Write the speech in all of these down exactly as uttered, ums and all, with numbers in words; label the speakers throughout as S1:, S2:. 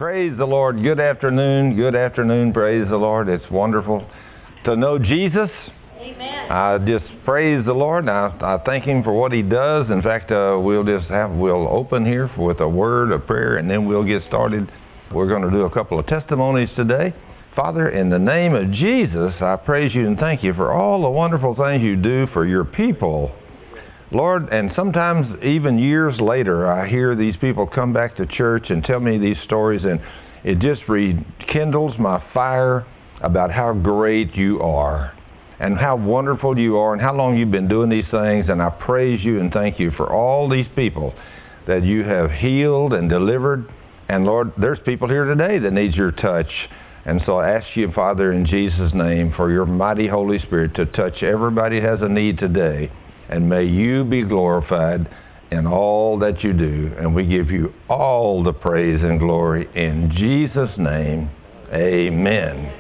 S1: Praise the Lord. Good afternoon. Good afternoon. Praise the Lord. It's wonderful to know Jesus.
S2: Amen.
S1: I just praise the Lord. I, I thank Him for what He does. In fact, uh, we'll just have, we'll open here with a word of prayer, and then we'll get started. We're going to do a couple of testimonies today. Father, in the name of Jesus, I praise You and thank You for all the wonderful things You do for Your people. Lord, and sometimes even years later, I hear these people come back to church and tell me these stories, and it just rekindles my fire about how great You are and how wonderful You are and how long You've been doing these things. And I praise You and thank You for all these people that You have healed and delivered. And Lord, there's people here today that need Your touch. And so I ask You, Father, in Jesus' name, for Your mighty Holy Spirit to touch everybody who has a need today. And may You be glorified in all that You do. And we give You all the praise and glory in Jesus' name. Amen.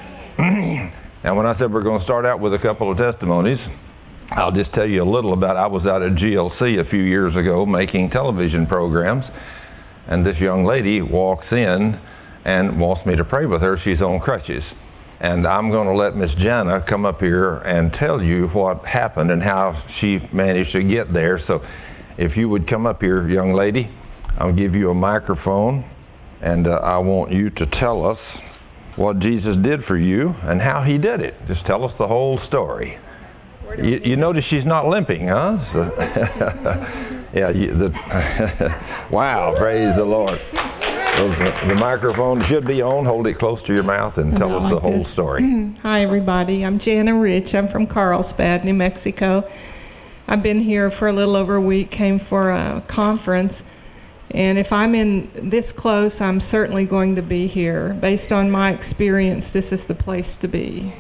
S1: And when I said we're going to start out with a couple of testimonies, I'll just tell you a little about, I was out at G L C a few years ago making television programs. And this young lady walks in and wants me to pray with her. She's on crutches. And I'm going to let Miss Jana come up here and tell you what happened and how she managed to get there. So if you would come up here, young lady, I'll give you a microphone, and uh, I want you to tell us what Jesus did for you and how He did it. Just tell us the whole story. You, you notice she's not limping, huh? So yeah. You, the wow, praise the Lord. The, the microphone should be on. Hold it close to your mouth and tell us
S3: like
S1: the whole
S3: this.
S1: story.
S3: Hi, everybody. I'm Jana Rich. I'm from Carlsbad, New Mexico. I've been here for a little over a week, came for a conference. And if I'm in this close, I'm certainly going to be here. Based on my experience, this is the place to be.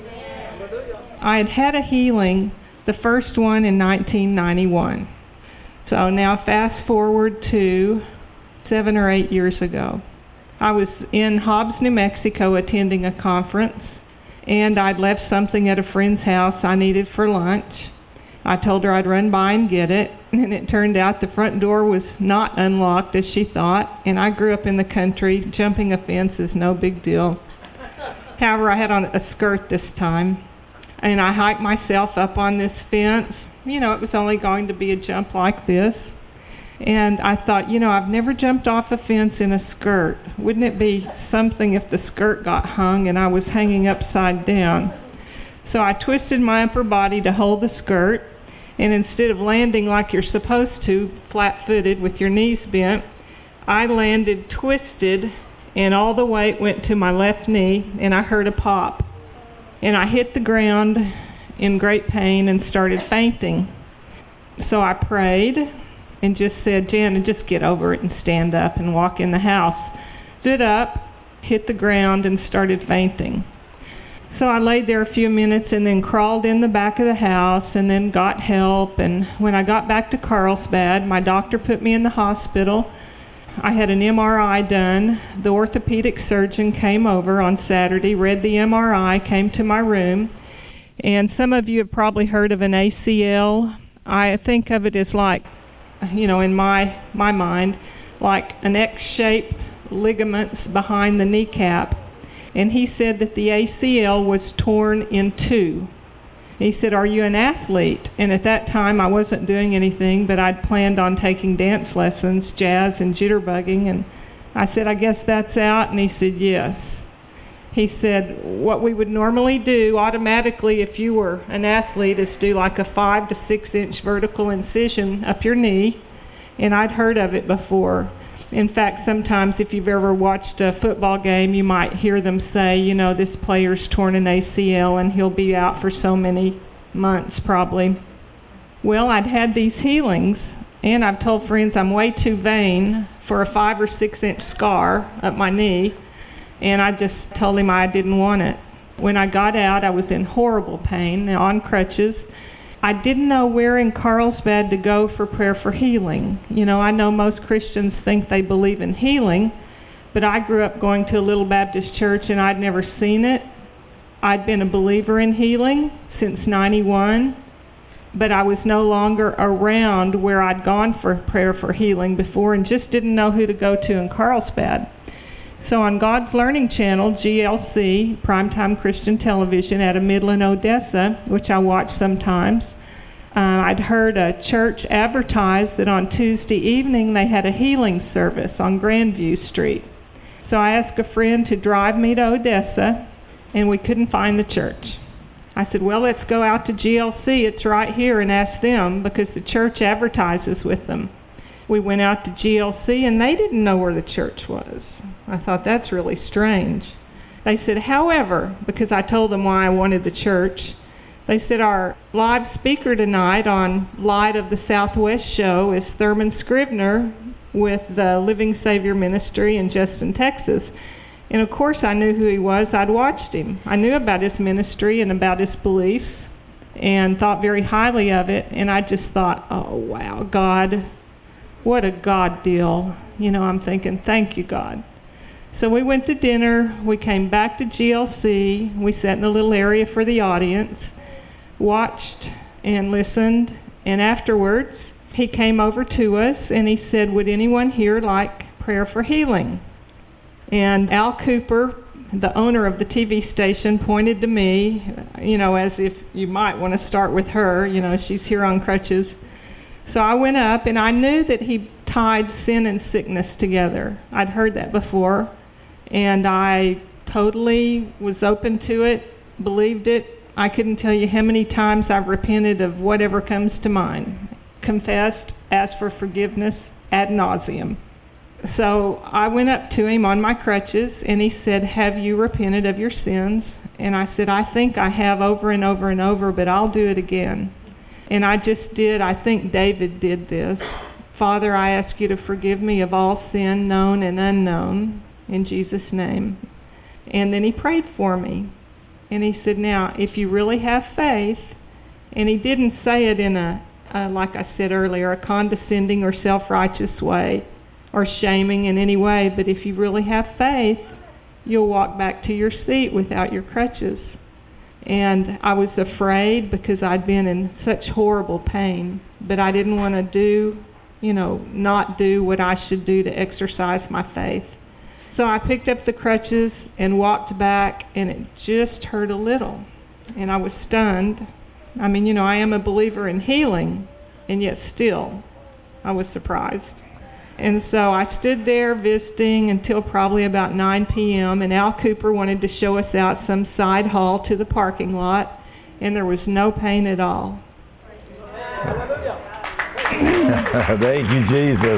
S3: I had had a healing, the first one in nineteen ninety-one. So now fast forward to seven or eight years ago. I was in Hobbs, New Mexico, attending a conference, and I'd left something at a friend's house I needed for lunch. I told her I'd run by and get it, and it turned out the front door was not unlocked as she thought, and I grew up in the country. Jumping a fence is no big deal. However, I had on a skirt this time, and I hiked myself up on this fence. You know, it was only going to be a jump like this. And I thought, you know, I've never jumped off a fence in a skirt. Wouldn't it be something if the skirt got hung and I was hanging upside down? So I twisted my upper body to hold the skirt, and instead of landing like you're supposed to, flat-footed with your knees bent, I landed twisted, and all the weight went to my left knee, and I heard a pop. And I hit the ground in great pain and started fainting. So I prayed and just said, Jana, just get over it and stand up and walk in the house. Stood up, hit the ground, and started fainting. So I laid there a few minutes and then crawled in the back of the house and then got help. And when I got back to Carlsbad, my doctor put me in the hospital. I had an M R I done. The orthopedic surgeon came over on Saturday, read the M R I, came to my room. And some of you have probably heard of an A C L. I think of it as like, you know, in my my mind, like an X-shaped ligaments behind the kneecap. And he said that the A C L was torn in two. He said, are you an athlete? And at that time, I wasn't doing anything, but I'd planned on taking dance lessons, jazz and jitterbugging. And I said, I guess that's out. And he said, yes. He said, what we would normally do automatically if you were an athlete is do like a five to six inch vertical incision up your knee, and I'd heard of it before. In fact, sometimes if you've ever watched a football game, you might hear them say, you know, this player's torn an A C L and he'll be out for so many months probably. Well, I'd had these healings, and I've told friends I'm way too vain for a five or six inch scar up my knee. And I just told him I didn't want it. When I got out, I was in horrible pain, on crutches. I didn't know where in Carlsbad to go for prayer for healing. You know, I know most Christians think they believe in healing, but I grew up going to a little Baptist church and I'd never seen it. I'd been a believer in healing since ninety-one, but I was no longer around where I'd gone for prayer for healing before and just didn't know who to go to in Carlsbad. So on God's Learning Channel, G L C, Primetime Christian Television out of Midland, Odessa, which I watch sometimes, uh, I'd heard a church advertise that on Tuesday evening they had a healing service on Grandview Street. So I asked a friend to drive me to Odessa, and we couldn't find the church. I said, well, let's go out to G L C, it's right here, and ask them, because the church advertises with them. We went out to G L C, and they didn't know where the church was. I thought, that's really strange. They said, however, because I told them why I wanted the church, they said our live speaker tonight on Light of the Southwest show is Thurman Scrivener with the Living Savior Ministry in Justin, Texas. And of course I knew who he was. I'd watched him. I knew about his ministry and about his beliefs and thought very highly of it. And I just thought, oh, wow, God, what a God deal. You know, I'm thinking, thank you, God. So we went to dinner. We came back to G L C. We sat in a little area for the audience, watched and listened. And afterwards, he came over to us and he said, would anyone here like prayer for healing? And Al Cooper, the owner of the T V station, pointed to me, you know, as if you might want to start with her. You know, she's here on crutches. So I went up, and I knew that he tied sin and sickness together. I'd heard that before, and I totally was open to it, believed it. I couldn't tell you how many times I've repented of whatever comes to mind, confessed, asked for forgiveness ad nauseum. So I went up to him on my crutches, and he said, have you repented of your sins? And I said, I think I have over and over and over, but I'll do it again. And I just did. I think David did this. Father, I ask you to forgive me of all sin, known and unknown, in Jesus' name. And then he prayed for me. And he said, now, if you really have faith, and he didn't say it in a, uh, like I said earlier, a condescending or self-righteous way, or shaming in any way, but if you really have faith, you'll walk back to your seat without your crutches. And I was afraid because I'd been in such horrible pain, but I didn't want to do, you know, not do what I should do to exercise my faith. So I picked up the crutches and walked back, and it just hurt a little. And I was stunned. I mean, you know, I am a believer in healing, and yet still I was surprised. And so I stood there visiting until probably about nine p.m., and Al Cooper wanted to show us out some side hall to the parking lot, and there was no pain at all.
S1: Thank you, Jesus.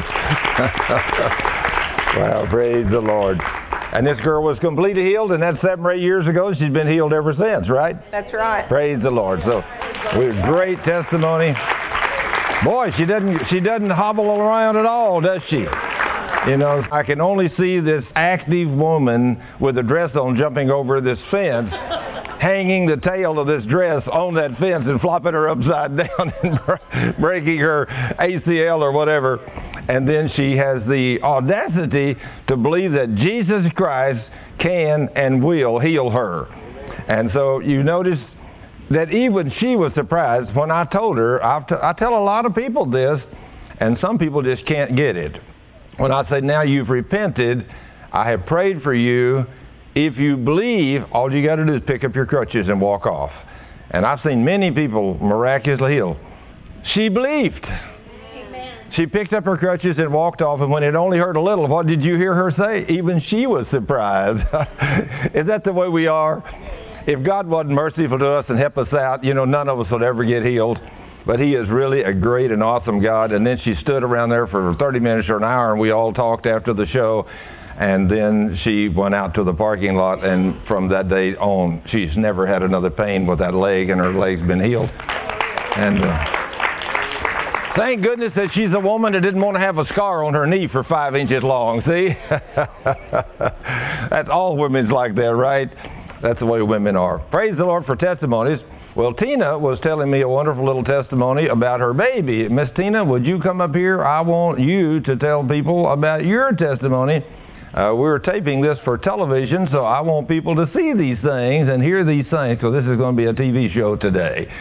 S1: Well, praise the Lord. And this girl was completely healed, and that's seven or eight years ago. She's been healed ever since, right?
S3: That's right.
S1: Praise the Lord. So, we have great testimony. Boy, she doesn't she doesn't hobble around at all, does she? You know, I can only see this active woman with a dress on jumping over this fence, hanging the tail of this dress on that fence and flopping her upside down and breaking her A C L or whatever. And then she has the audacity to believe that Jesus Christ can and will heal her. And so you notice that even she was surprised when I told her. I've t- I tell a lot of people this, and some people just can't get it. When I say, now you've repented, I have prayed for you. If you believe, all you got to do is pick up your crutches and walk off. And I've seen many people miraculously healed. She believed. Amen. She picked up her crutches and walked off, and when it only hurt a little, what did you hear her say? Even she was surprised. Is that the way we are? If God wasn't merciful to us and helped us out, you know, none of us would ever get healed. But he is really a great and awesome God. And then she stood around there for thirty minutes or an hour, and we all talked after the show. And then she went out to the parking lot, and from that day on, she's never had another pain with that leg, and her leg's been healed. And uh, thank goodness that she's a woman that didn't want to have a scar on her knee for five inches long, see? That's all women's like that, right? That's the way women are. Praise the Lord for testimonies. Well, Tina was telling me a wonderful little testimony about her baby. Miss Tina, would you come up here? I want you to tell people about your testimony. Uh, we're taping this for television, so I want people to see these things and hear these things, so this is going to be a T V show today.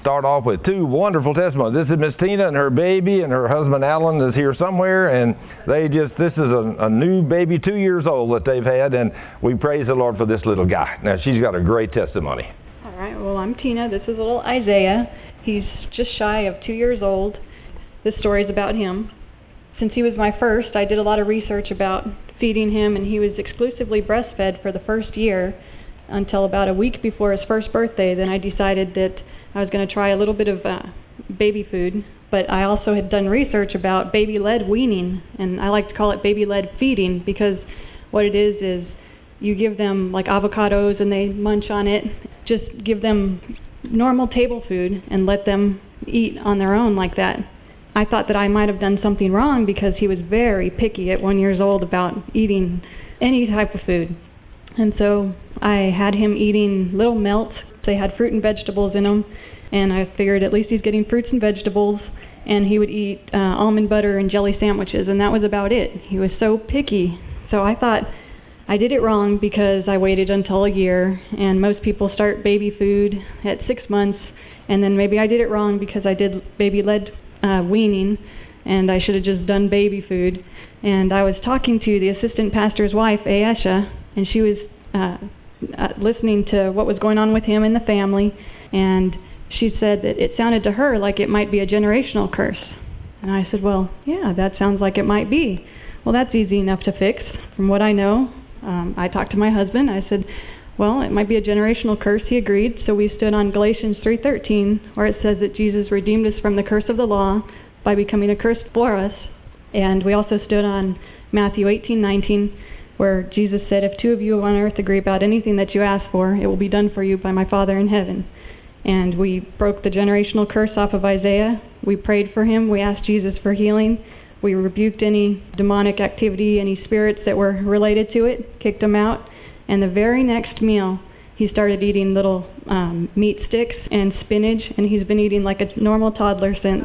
S1: start off with two wonderful testimonies. This is Miss Tina and her baby, and her husband Alan is here somewhere, and they just, this is a, a new baby, two years old that they've had, and we praise the Lord for this little guy. Now, she's got a great testimony.
S2: All right, well, I'm Tina. This is little Isaiah. He's just shy of two years old. This story is about him. Since he was my first, I did a lot of research about feeding him, and he was exclusively breastfed for the first year until about a week before his first birthday. Then I decided that I was going to try a little bit of uh, baby food, but I also had done research about baby-led weaning, and I like to call it baby-led feeding because what it is is you give them like avocados and they munch on it. Just give them normal table food and let them eat on their own like that. I thought that I might have done something wrong because he was very picky at one years old about eating any type of food. And so I had him eating little melts. They had fruit and vegetables in them, and I figured at least he's getting fruits and vegetables, and he would eat uh, almond butter and jelly sandwiches, and that was about it. He was so picky. So I thought I did it wrong because I waited until a year, and most people start baby food at six months, and then maybe I did it wrong because I did baby-led uh, weaning, and I should have just done baby food. And I was talking to the assistant pastor's wife, Aisha, and she was uh, uh, listening to what was going on with him and the family, and she said that it sounded to her like it might be a generational curse. And I said, well, yeah, that sounds like it might be. Well, that's easy enough to fix from what I know. Um, I talked to my husband. I said, well, it might be a generational curse. He agreed. So we stood on Galatians three thirteen, where it says that Jesus redeemed us from the curse of the law by becoming a curse for us. And we also stood on Matthew eighteen nineteen, where Jesus said, if two of you on earth agree about anything that you ask for, it will be done for you by my Father in heaven. And we broke the generational curse off of Isaiah. We prayed for him. We asked Jesus for healing. We rebuked any demonic activity, any spirits that were related to it, kicked them out. And the very next meal, he started eating little um, meat sticks and spinach, and he's been eating like a normal toddler since.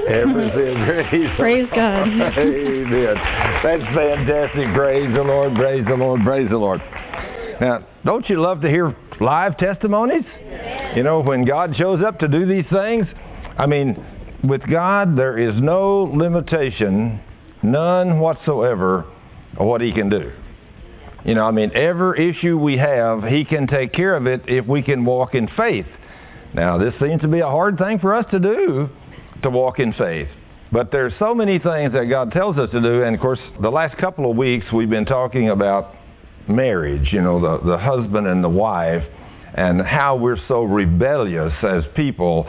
S1: Praise,
S2: praise God.
S1: Amen. That's fantastic. Praise the Lord, praise the Lord, praise the Lord. Now, don't you love to hear live testimonies? You know, when God shows up to do these things, I mean, with God, there is no limitation, none whatsoever, of what he can do. You know, I mean, every issue we have, he can take care of it if we can walk in faith. Now, this seems to be a hard thing for us to do, to walk in faith. But there's so many things that God tells us to do, and of course, the last couple of weeks we've been talking about marriage, you know, the, the husband and the wife, and how we're so rebellious as people.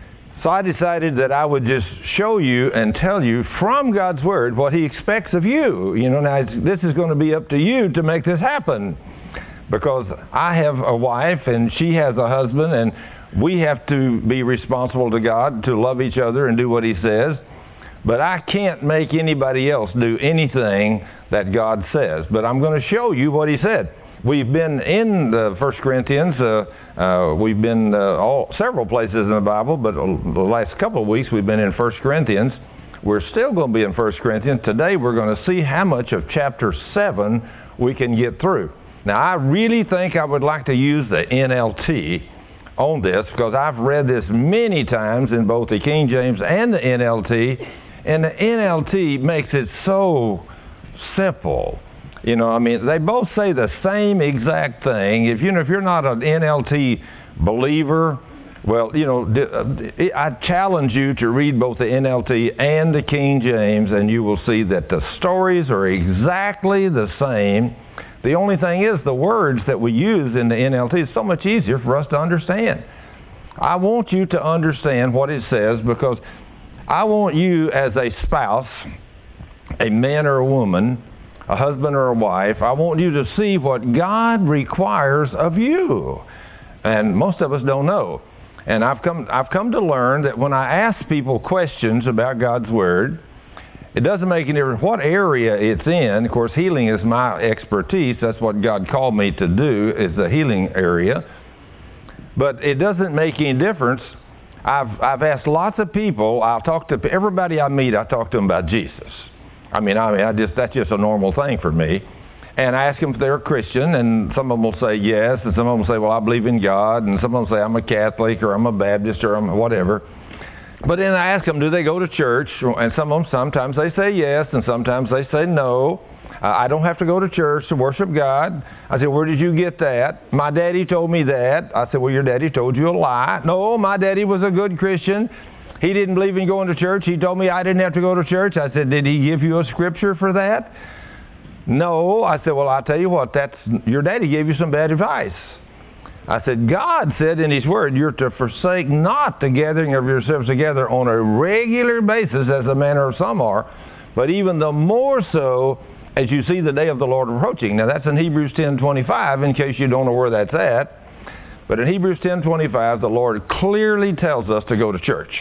S1: So I decided that I would just show you and tell you from God's Word what he expects of you. You know, now it's, this is going to be up to you to make this happen. Because I have a wife and she has a husband, and we have to be responsible to God to love each other and do what he says. But I can't make anybody else do anything that God says. But I'm going to show you what he said. We've been in the First Corinthians. Uh, uh, we've been uh, all several places in the Bible, but the last couple of weeks we've been in First Corinthians. We're still going to be in First Corinthians. Today we're going to see how much of chapter seven we can get through. Now, I really think I would like to use the N L T on this because I've read this many times in both the King James and the N L T, and the N L T makes it so simple. You know, I mean, they both say the same exact thing. If you know, if you're not an N L T believer, well, you know, I challenge you to read both the N L T and the King James, and you will see that the stories are exactly the same. The only thing is the words that we use in the N L T is so much easier for us to understand. I want you to understand what it says because I want you as a spouse, a man or a woman, a husband or a wife, I want you to see what God requires of you. And most of us don't know. And I've come, I've come to learn that when I ask people questions about God's Word, it doesn't make any difference what area it's in. Of course, healing is my expertise. That's what God called me to do, is the healing area. But it doesn't make any difference. I've, I've asked lots of people, I'll talk to everybody I meet, I talk to them about Jesus. I mean, I mean, I just that's just a normal thing for me. and I ask them if they're a Christian, and some of them will say yes, and some of them will say, well, I believe in God, and some of them say I'm a Catholic, or I'm a Baptist, or I'm whatever. But then I ask them, do they go to church? And some of them, sometimes they say yes, and sometimes they say no. Uh, I don't have to go to church to worship God. I said, where did you get that? My daddy told me that. I said, well, your daddy told you a lie. No, my daddy was a good Christian. He didn't believe in going to church. He told me I didn't have to go to church. I said, did he give you a scripture for that? No. I said, well, I'll tell you what, that's your daddy gave you some bad advice. I said, God said in His Word, you're to forsake not the gathering of yourselves together on a regular basis, as the manner of some are, but even the more so as you see the day of the Lord approaching. Now, that's in Hebrews ten twenty-five, in case you don't know where that's at. But in Hebrews ten twenty-five, the Lord clearly tells us to go to church.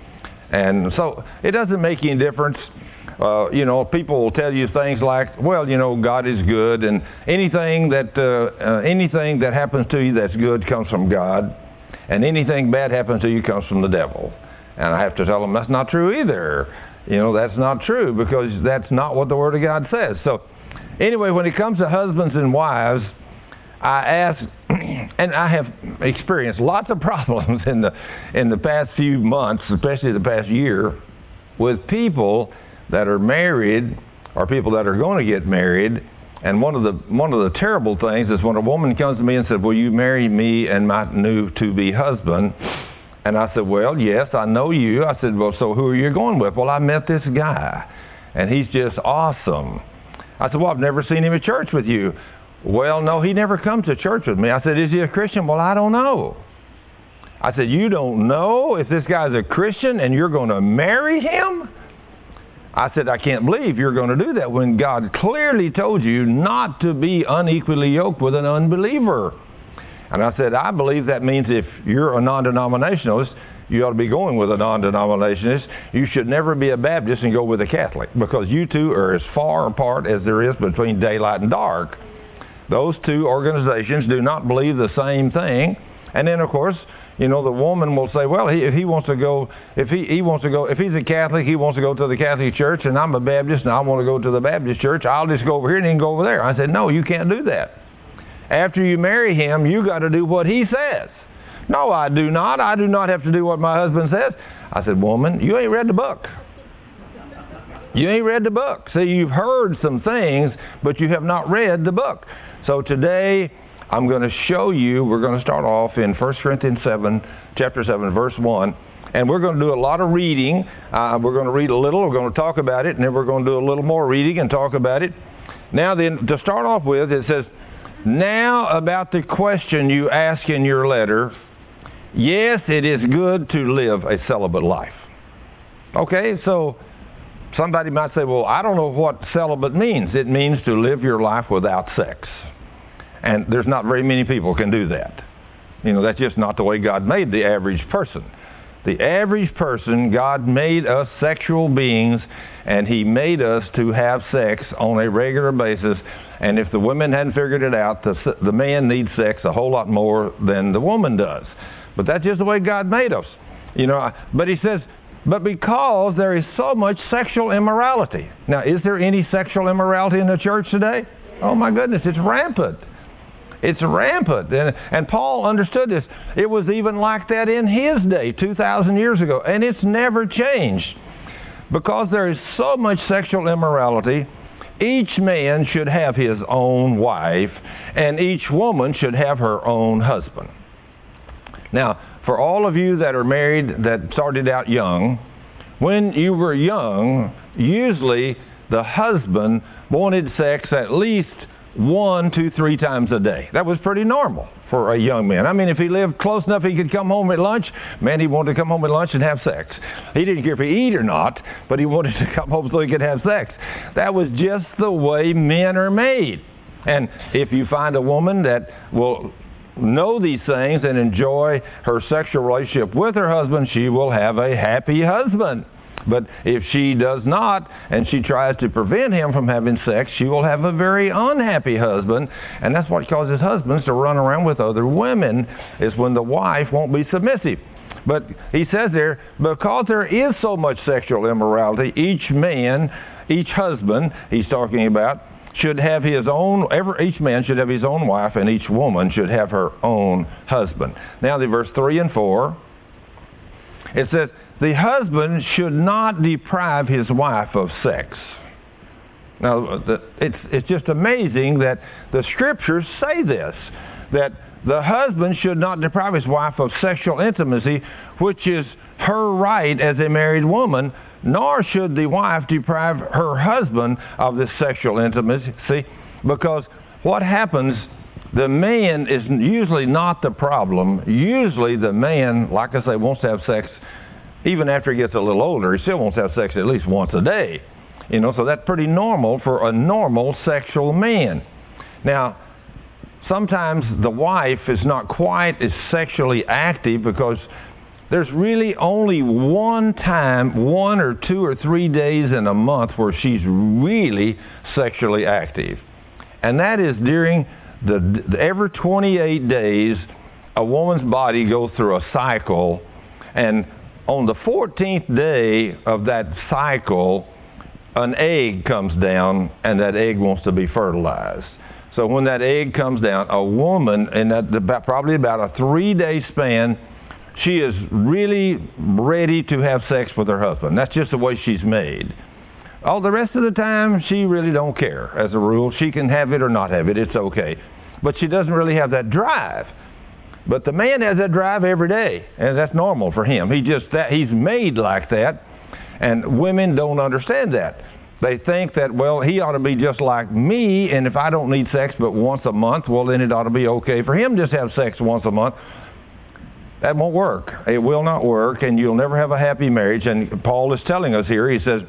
S1: And so it doesn't make any difference. Uh, you know, people will tell you things like, well, you know, God is good, and anything that uh, uh, anything that happens to you that's good comes from God, and anything bad happens to you comes from the devil. And I have to tell them that's not true either. You know, that's not true, because that's not what the Word of God says. So anyway, when it comes to husbands and wives, I ask, and I have experienced lots of problems in the in the past few months, especially the past year, with people that are married or people that are going to get married. And one of the one of the terrible things is when a woman comes to me and says, will you marry me and my new to-be husband? And I said, well, yes, I know you. I said, well, so who are you going with? Well, I met this guy, and he's just awesome. I said, well, I've never seen him at church with you. Well, no, he never comes to church with me. I said, is he a Christian? Well, I don't know. I said, you don't know if this guy's a Christian and you're going to marry him? I said, I can't believe you're going to do that when God clearly told you not to be unequally yoked with an unbeliever. And I said, I believe that means if you're a non-denominationalist, you ought to be going with a non-denominationalist. You should never be a Baptist and go with a Catholic, because you two are as far apart as there is between daylight and dark. Those two organizations do not believe the same thing. And then, of course, you know, the woman will say, well, he, if he wants to go, if he, he wants to go, if he's a Catholic, he wants to go to the Catholic Church, and I'm a Baptist and I want to go to the Baptist Church, I'll just go over here and he can go over there. I said, no, you can't do that. After you marry him, you got to do what he says. No, I do not. I do not have to do what my husband says. I said, woman, you ain't read the book. You ain't read the book. See, you've heard some things, but you have not read the book. So today, I'm going to show you, we're going to start off in First Corinthians seven, chapter seven, verse one. And we're going to do a lot of reading. Uh, we're going to read a little, we're going to talk about it, and then we're going to do a little more reading and talk about it. Now then, to start off with, it says, now about the question you ask in your letter, yes, it is good to live a celibate life. Okay, so somebody might say, well, I don't know what celibate means. It means to live your life without sex. And there's not very many people can do that. You know, that's just not the way God made the average person. The average person, God made us sexual beings, and He made us to have sex on a regular basis. And if the women hadn't figured it out, the, the man needs sex a whole lot more than the woman does. But that's just the way God made us. You know, but He says, but because there is so much sexual immorality. Now, is there any sexual immorality in the church today? Oh my goodness, it's rampant. It's rampant. And, and Paul understood this. It was even like that in his day, two thousand years ago. And it's never changed. Because there is so much sexual immorality, each man should have his own wife, and each woman should have her own husband. Now, for all of you that are married that started out young, when you were young, usually the husband wanted sex at least one, two, three times a day. That was pretty normal for a young man. I mean, if he lived close enough he could come home at lunch, man, he wanted to come home at lunch and have sex. He didn't care if he eat or not, but he wanted to come home so he could have sex. That was just the way men are made. And if you find a woman that will know these things and enjoy her sexual relationship with her husband, she will have a happy husband. But if she does not, and she tries to prevent him from having sex, she will have a very unhappy husband. And that's what causes husbands to run around with other women, is when the wife won't be submissive. But he says there, because there is so much sexual immorality, each man, each husband, he's talking about, should have his own, every, each man should have his own wife, and each woman should have her own husband. Now, the verse three and four, it says, the husband should not deprive his wife of sex. Now, the, it's, it's just amazing that the Scriptures say this, that the husband should not deprive his wife of sexual intimacy, which is her right as a married woman, nor should the wife deprive her husband of this sexual intimacy, because what happens, the man is usually not the problem. Usually the man, like I say, wants to have sex even after he gets a little older. He still wants to have sex at least once a day. You know, so that's pretty normal for a normal sexual man. Now, sometimes the wife is not quite as sexually active because there's really only one time, one or two or three days in a month where she's really sexually active. And that is during the, the every twenty-eight days, a woman's body goes through a cycle, and on the fourteenth day of that cycle, an egg comes down, and that egg wants to be fertilized. So when that egg comes down, a woman, in that about, probably about a three-day span, she is really ready to have sex with her husband. That's just the way she's made. All the rest of the time, she really don't care. As a rule, she can have it or not have it. It's okay. But she doesn't really have that drive. But the man has that drive every day, and that's normal for him. He just that he's made like that, and women don't understand that. They think that, well, he ought to be just like me, and if I don't need sex but once a month, well, then it ought to be okay for him just to have sex once a month. That won't work. It will not work, and you'll never have a happy marriage. And Paul is telling us here, he says,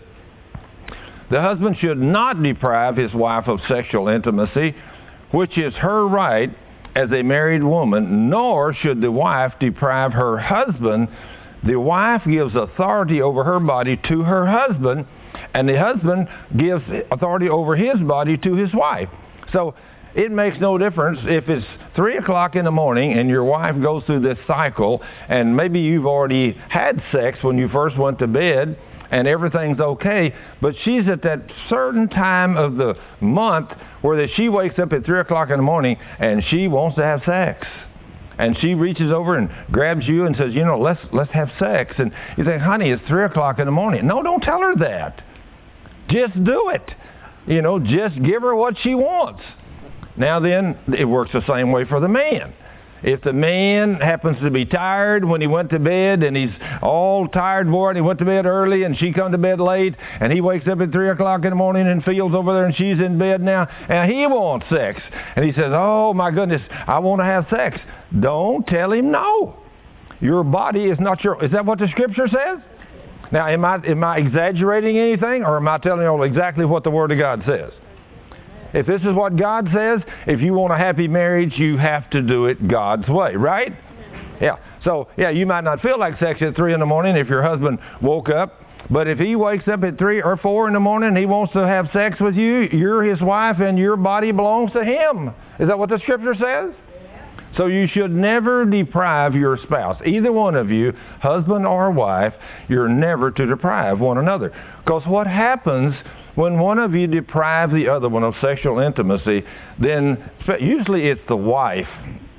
S1: the husband should not deprive his wife of sexual intimacy, which is her right as a married woman, nor should the wife deprive her husband. The wife gives authority over her body to her husband, and the husband gives authority over his body to his wife. So it makes no difference if it's three o'clock in the morning and your wife goes through this cycle, and maybe you've already had sex when you first went to bed and everything's okay, but she's at that certain time of the month where that she wakes up at three o'clock in the morning and she wants to have sex. And she reaches over and grabs you and says, you know, let's let's have sex. And you think, honey, it's three o'clock in the morning. No, don't tell her that. Just do it. You know, just give her what she wants. Now then, it works the same way for the man. If the man happens to be tired when he went to bed, and he's all tired, bored, and he went to bed early, and she come to bed late, and he wakes up at three o'clock in the morning and feels over there, and she's in bed now, and he wants sex. And he says, oh, my goodness, I want to have sex. Don't tell him no. Your body is not your... Is that what the Scripture says? Now, am I, am I exaggerating anything, or am I telling you exactly what the Word of God says? If this is what God says, if you want a happy marriage, you have to do it God's way, right? Yeah. So, yeah, you might not feel like sex at three in the morning if your husband woke up, but if he wakes up at three or four in the morning and he wants to have sex with you, you're his wife and your body belongs to him. Is that what the Scripture says? So you should never deprive your spouse, either one of you, husband or wife, you're never to deprive one another. Because what happens when one of you deprives the other one of sexual intimacy, then usually it's the wife.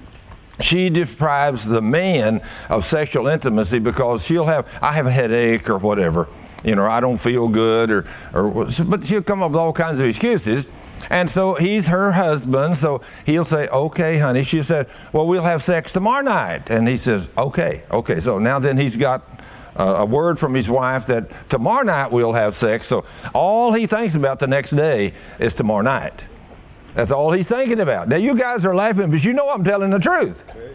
S1: She deprives the man of sexual intimacy because she'll have, I have a headache or whatever, you know, I don't feel good, or, or but she'll come up with all kinds of excuses. And so he's her husband, so he'll say, okay, honey. She said, well, we'll have sex tomorrow night. And he says, okay, okay. So now then he's got uh, a word from his wife that tomorrow night we'll have sex. So all he thinks about the next day is tomorrow night. That's all he's thinking about. Now, you guys are laughing, but you know I'm telling the truth.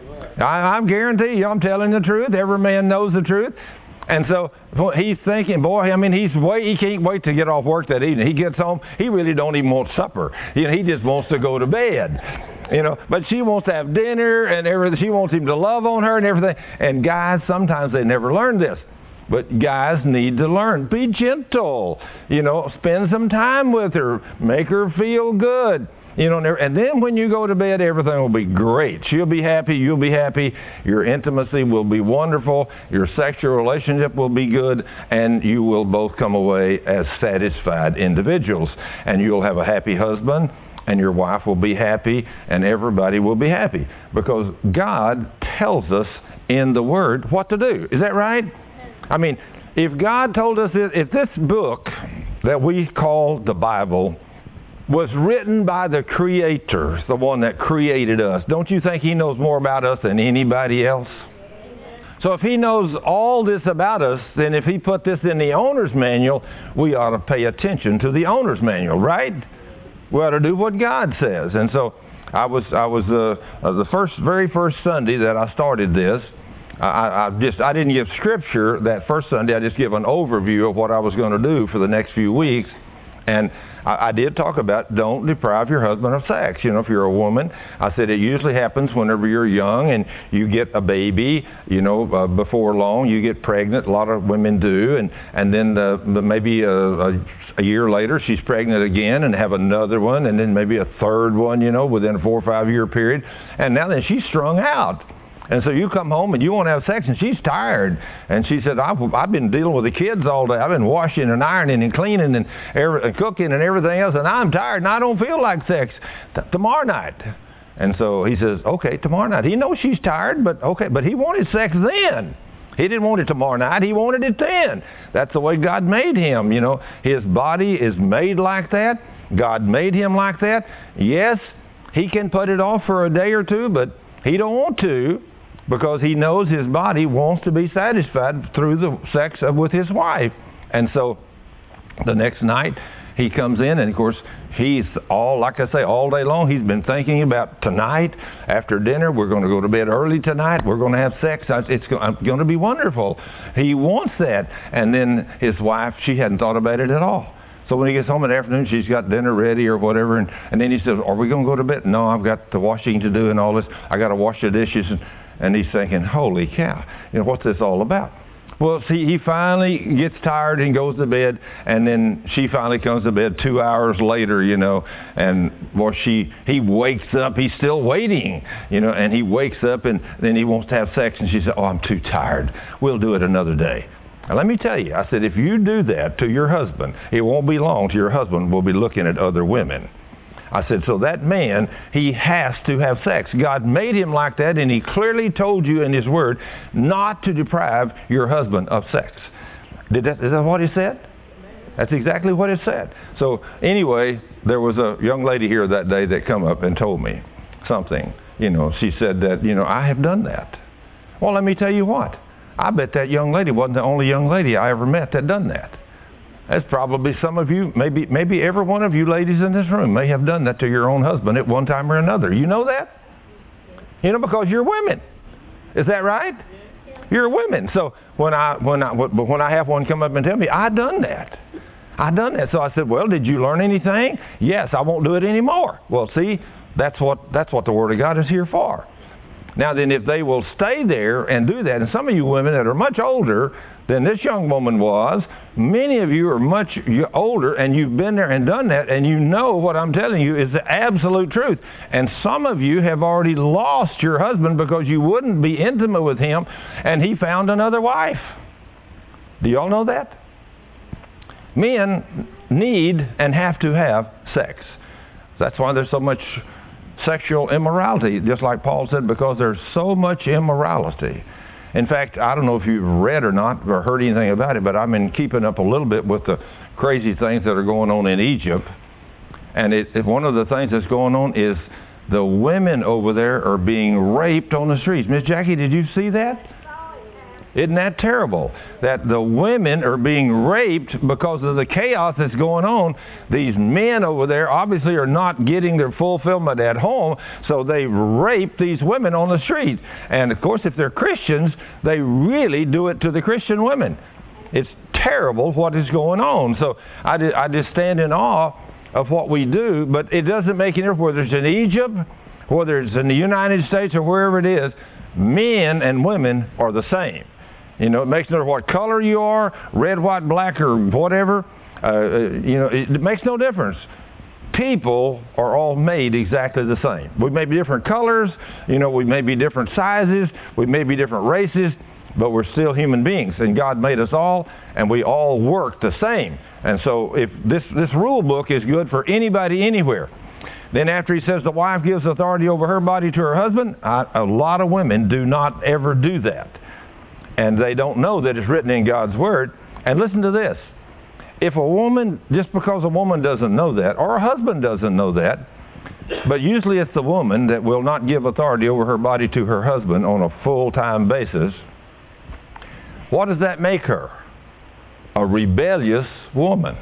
S1: I, I'm guarantee you I'm telling the truth. Every man knows the truth. And so he's thinking, boy, I mean, he's wait, he can't wait to get off work that evening. He gets home, he really don't even want supper. You know, he just wants to go to bed. You know, but she wants to have dinner and everything. She wants him to love on her and everything. And guys, sometimes they never learn this. But guys need to learn. Be gentle. You know, spend some time with her. Make her feel good. You know, and then when you go to bed, everything will be great. She'll be happy, you'll be happy, your intimacy will be wonderful, your sexual relationship will be good, and you will both come away as satisfied individuals. And you'll have a happy husband, and your wife will be happy, and everybody will be happy. Because God tells us in the Word what to do. Is that right? I mean, if God told us, this, if this book that we call the Bible was written by the Creator, the one that created us, don't you think He knows more about us than anybody else? So if He knows all this about us, then if He put this in the owner's manual, we ought to pay attention to the owner's manual, right? We ought to do what God says. And so I was, I was uh, uh, the first, very first Sunday that I started this, I, I just I didn't give scripture that first Sunday. I just give an overview of what I was going to do for the next few weeks. And I, I did talk about don't deprive your husband of sex. You know, if you're a woman, I said it usually happens whenever you're young and you get a baby. You know, uh, before long you get pregnant. A lot of women do, and and then uh, maybe a, a, a year later she's pregnant again and have another one, and then maybe a third one. You know, within a four or five year period, and now then she's strung out. And so you come home and you want to have sex, and she's tired. And she said, I've, I've been dealing with the kids all day. I've been washing and ironing and cleaning and, every, and cooking and everything else, and I'm tired, and I don't feel like sex T- tomorrow night. And so he says, okay, tomorrow night. He knows she's tired, but okay, but he wanted sex then. He didn't want it tomorrow night. He wanted it then. That's the way God made him, you know. His body is made like that. God made him like that. Yes, he can put it off for a day or two, but he don't want to, because he knows his body wants to be satisfied through the sex of, with his wife. And so the next night he comes in, and of course he's all, like I say, all day long he's been thinking about tonight after dinner. We're going to go to bed early tonight. We're going to have sex. It's going to be wonderful. He wants that. And then his wife, she hadn't thought about it at all. So when he gets home in the afternoon, she's got dinner ready or whatever, and, and then he says, are we going to go to bed? No, I've got the washing to do and all this. I got to wash the dishes. And, And he's thinking, holy cow, you know, what's this all about? Well, see, he finally gets tired and goes to bed, and then she finally comes to bed two hours later, you know, and well, she, he wakes up, he's still waiting, you know, and he wakes up, and then he wants to have sex, and she said, oh, I'm too tired. We'll do it another day. Now, let me tell you, I said, if you do that to your husband, it won't be long till your husband will be looking at other women. I said, so that man, he has to have sex. God made him like that, and he clearly told you in his word not to deprive your husband of sex. Did that, is that what he said? That's exactly what it said. So anyway, there was a young lady here that day that come up and told me something. You know, she said that, you know, I have done that. Well, let me tell you what. I bet that young lady wasn't the only young lady I ever met that done that. That's probably some of you, maybe maybe every one of you ladies in this room may have done that to your own husband at one time or another. You know that? You know, because you're women. Is that right? You're women. So when I when I when I have one come up and tell me, I done that. I done that. So I said, well, did you learn anything? Yes, I won't do it anymore. Well, see, that's what that's what the Word of God is here for. Now then, if they will stay there and do that, and some of you women that are much older than this young woman was, many of you are much older, and you've been there and done that, and you know what I'm telling you is the absolute truth. And some of you have already lost your husband because you wouldn't be intimate with him, and he found another wife. Do y'all know that? Men need and have to have sex. That's why there's so much sexual immorality, just like Paul said, because there's so much immorality. In fact, I don't know if you've read or not or heard anything about it, but I've been keeping up a little bit with the crazy things that are going on in Egypt. And it, it, one of the things that's going on is the women over there are being raped on the streets. Miss Jackie, did you see that? Isn't that terrible? That the women are being raped because of the chaos that's going on. These men over there obviously are not getting their fulfillment at home, so they rape these women on the street. And of course, if they're Christians, they really do it to the Christian women. It's terrible what is going on. So I, did, I just stand in awe of what we do, but it doesn't make any difference whether it's in Egypt, whether it's in the United States, or wherever it is. Men and women are the same. You know, it makes no difference what color you are, red, white, black, or whatever. Uh, you know, it, it makes no difference. people are all made exactly the same. We may be different colors, you know, we may be different sizes, we may be different races, but we're still human beings, and God made us all, and we all work the same. And so if this, this rule book is good for anybody, anywhere. Then after he says the wife gives authority over her body to her husband, I, a lot of women do not ever do that. And they don't know that it's written in God's Word. And listen to this. If a woman, just because a woman doesn't know that, or a husband doesn't know that, but usually it's the woman that will not give authority over her body to her husband on a full-time basis, what does that make her? A rebellious woman.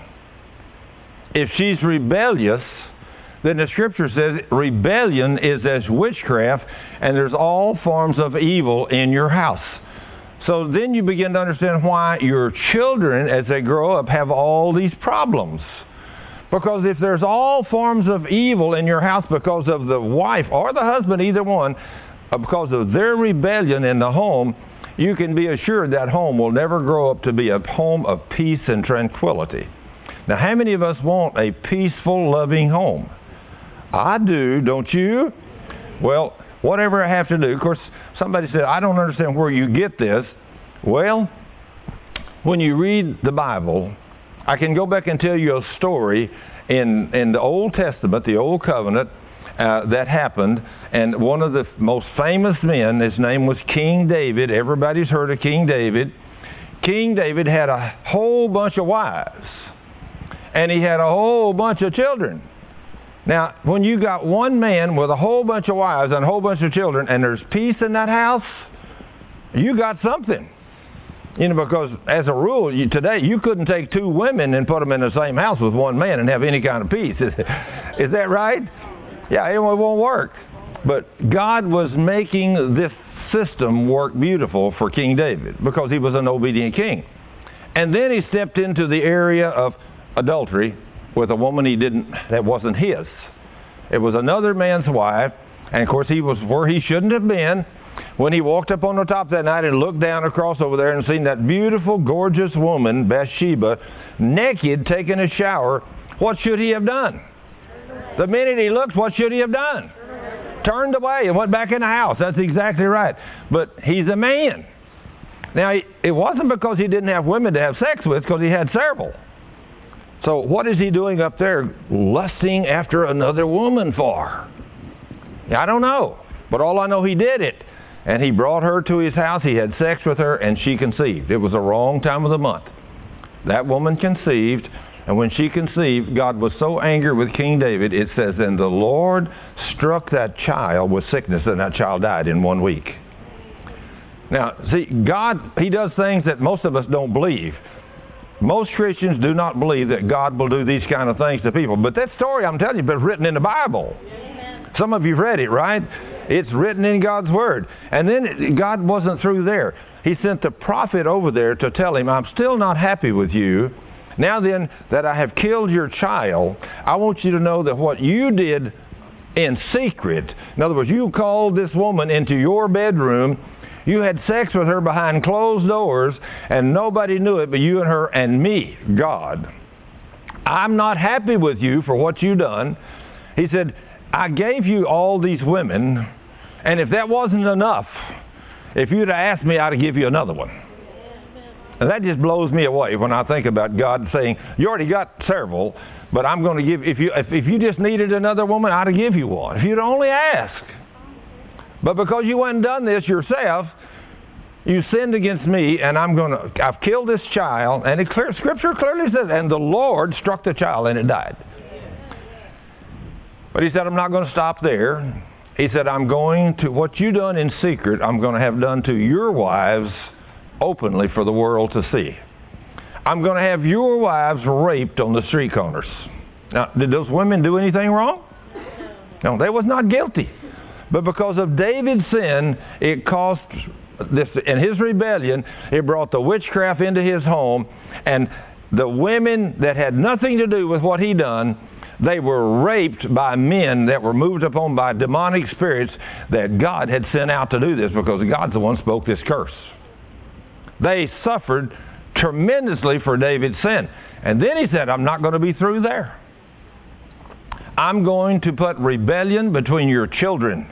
S1: If she's rebellious, then the Scripture says rebellion is as witchcraft, and there's all forms of evil in your house. So then you begin to understand why your children, as they grow up, have all these problems. Because if there's all forms of evil in your house because of the wife or the husband, either one, because of their rebellion in the home, you can be assured that home will never grow up to be a home of peace and tranquility. Now, how many of us want a peaceful, loving home? I do, don't you? Well, whatever I have to do. Of course, somebody said, I don't understand where you get this. Well, when you read the Bible, I can go back and tell you a story in, in the Old Testament, the Old Covenant, uh, that happened. And one of the most famous men, his name was King David. Everybody's heard of King David. King David had a whole bunch of wives. And he had a whole bunch of children. Now, when you got one man with a whole bunch of wives and a whole bunch of children, and there's peace in that house, you got something. You know, because as a rule, you, today, you couldn't take two women and put them in the same house with one man and have any kind of peace. Is, is that right? Yeah, it won't work. But God was making this system work beautiful for King David because he was an obedient king. And then he stepped into the area of adultery with a woman he didn't, that wasn't his. It was another man's wife, and of course he was where he shouldn't have been. When he walked up on the top that night and looked down across over there and seen that beautiful, gorgeous woman, Bathsheba, naked, taking a shower, what should he have done? The minute he looked, what should he have done? Turned away and went back in the house. That's exactly right. But he's a man. Now, it wasn't because he didn't have women to have sex with, because he had several. So what is he doing up there lusting after another woman for? I don't know. But all I know, he did it. And he brought her to his house. He had sex with her, and she conceived. It was the wrong time of the month. That woman conceived. And when she conceived, God was so angry with King David, it says, and the Lord struck that child with sickness, and that child died in one week. Now, see, God, he does things that most of us don't believe. Most Christians do not believe that God will do these kind of things to people. But that story, I'm telling you, is written in the Bible. Amen. Some of you read it, right? It's written in God's Word. And then God wasn't through there. He sent the prophet over there to tell him, I'm still not happy with you. Now then, that I have killed your child, I want you to know that what you did in secret, in other words, you called this woman into your bedroom, you had sex with her behind closed doors, and nobody knew it but you and her and me, God. I'm not happy with you for what you done. He said, I gave you all these women, and if that wasn't enough, if you'd have asked me, I'd have give you another one. And that just blows me away when I think about God saying, you already got several, but I'm going to give, if you if, if you just needed another woman, I'd have give you one. If you'd only ask. But because you went and done this yourself, you sinned against me, and I'm going to, I've killed this child, and it clear, Scripture clearly says, and the Lord struck the child, and it died. But he said, I'm not going to stop there. He said, I'm going to, what you done in secret, I'm going to have done to your wives openly for the world to see. I'm going to have your wives raped on the street corners. Now, did those women do anything wrong? No, they was not guilty. But because of David's sin, it cost this, in his rebellion, it brought the witchcraft into his home, and the women that had nothing to do with what he done, they were raped by men that were moved upon by demonic spirits that God had sent out to do this, because God's the one who spoke this curse. They suffered tremendously for David's sin. And then he said, I'm not going to be through there. I'm going to put rebellion between your children.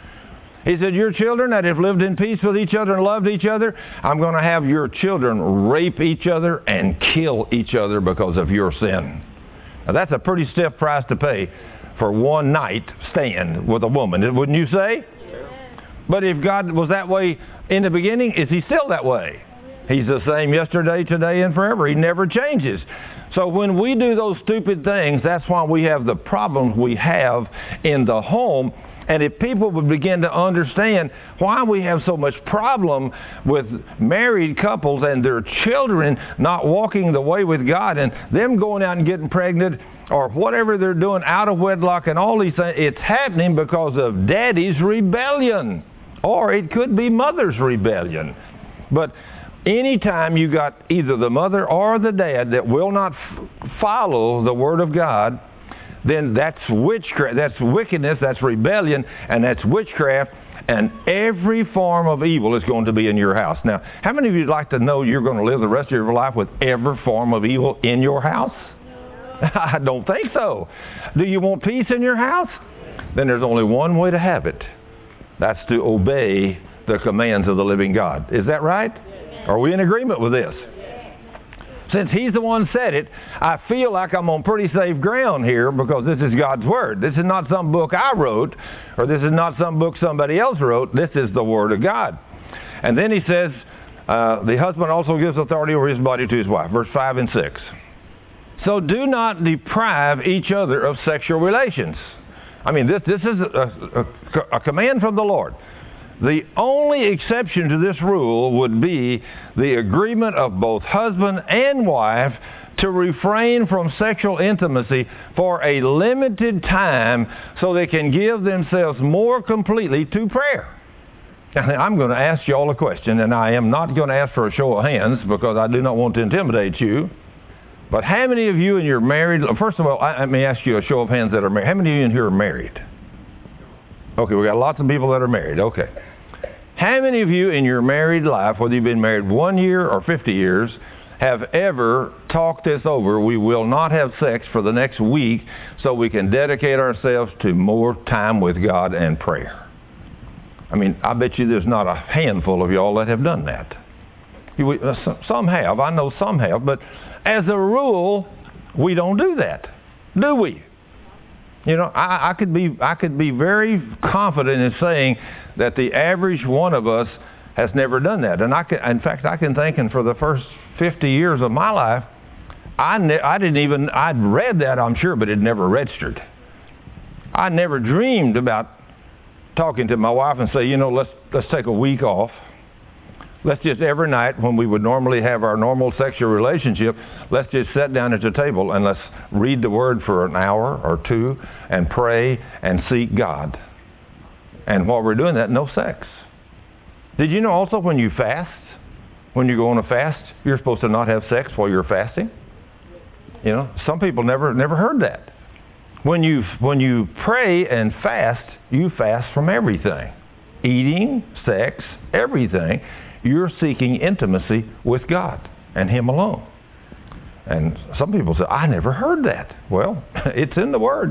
S1: He said, your children that have lived in peace with each other and loved each other, I'm going to have your children rape each other and kill each other because of your sin. Now, that's a pretty stiff price to pay for one night stand with a woman, wouldn't you say? But if God was that way in the beginning, is He still that way? He's the same yesterday, today, and forever. He never changes. So when we do those stupid things, that's why we have the problems we have in the home. And if people would begin to understand why we have so much problem with married couples and their children not walking the way with God and them going out and getting pregnant or whatever they're doing out of wedlock and all these things, it's happening because of daddy's rebellion. Or it could be mother's rebellion. But anytime you got either the mother or the dad that will not f- follow the Word of God, then that's witchcraft, that's wickedness, that's rebellion, and that's witchcraft, and every form of evil is going to be in your house. Now, how many of you would like to know you're going to live the rest of your life with every form of evil in your house? No. I don't think so. Do you want peace in your house? Then there's only one way to have it. That's to obey the commands of the living God. Is that right? Yes. Are we in agreement with this? Since He's the one said it, I feel like I'm on pretty safe ground here because this is God's Word. This is not some book I wrote, or this is not some book somebody else wrote. This is the Word of God. And then He says, uh, the husband also gives authority over his body to his wife. Verse five and six. So do not deprive each other of sexual relations. I mean, this, this is a, a, a command from the Lord. The only exception to this rule would be the agreement of both husband and wife to refrain from sexual intimacy for a limited time so they can give themselves more completely to prayer. Now, I'm going to ask you all a question, and I am not going to ask for a show of hands because I do not want to intimidate you. But how many of you in your married... First of all, I, let me ask you a show of hands that are married. How many of you in here are married? Okay, we got lots of people that are married. Okay. How many of you in your married life, whether you've been married one year or fifty years, have ever talked this over? We will not have sex for the next week so we can dedicate ourselves to more time with God and prayer. I mean, I bet you there's not a handful of y'all that have done that. You, uh, some have. I know some have. But as a rule, we don't do that, do we? You know, I, I could be I could be very confident in saying that the average one of us has never done that. And I can, in fact, I can think, and for the first fifty years of my life, I ne- I didn't even I'd read that, I'm sure, but it never registered. I never dreamed about talking to my wife and say, you know, let's let's take a week off. Let's just every night when we would normally have our normal sexual relationship, let's just sit down at the table and let's read the Word for an hour or two and pray and seek God. And while we're doing that, no sex. Did you know also when you fast, when you go on a fast, you're supposed to not have sex while you're fasting? You know, some people never never heard that. When you when you pray and fast, you fast from everything. Eating, sex, everything. You're seeking intimacy with God and Him alone. And some people say, I never heard that. Well, it's in the Word.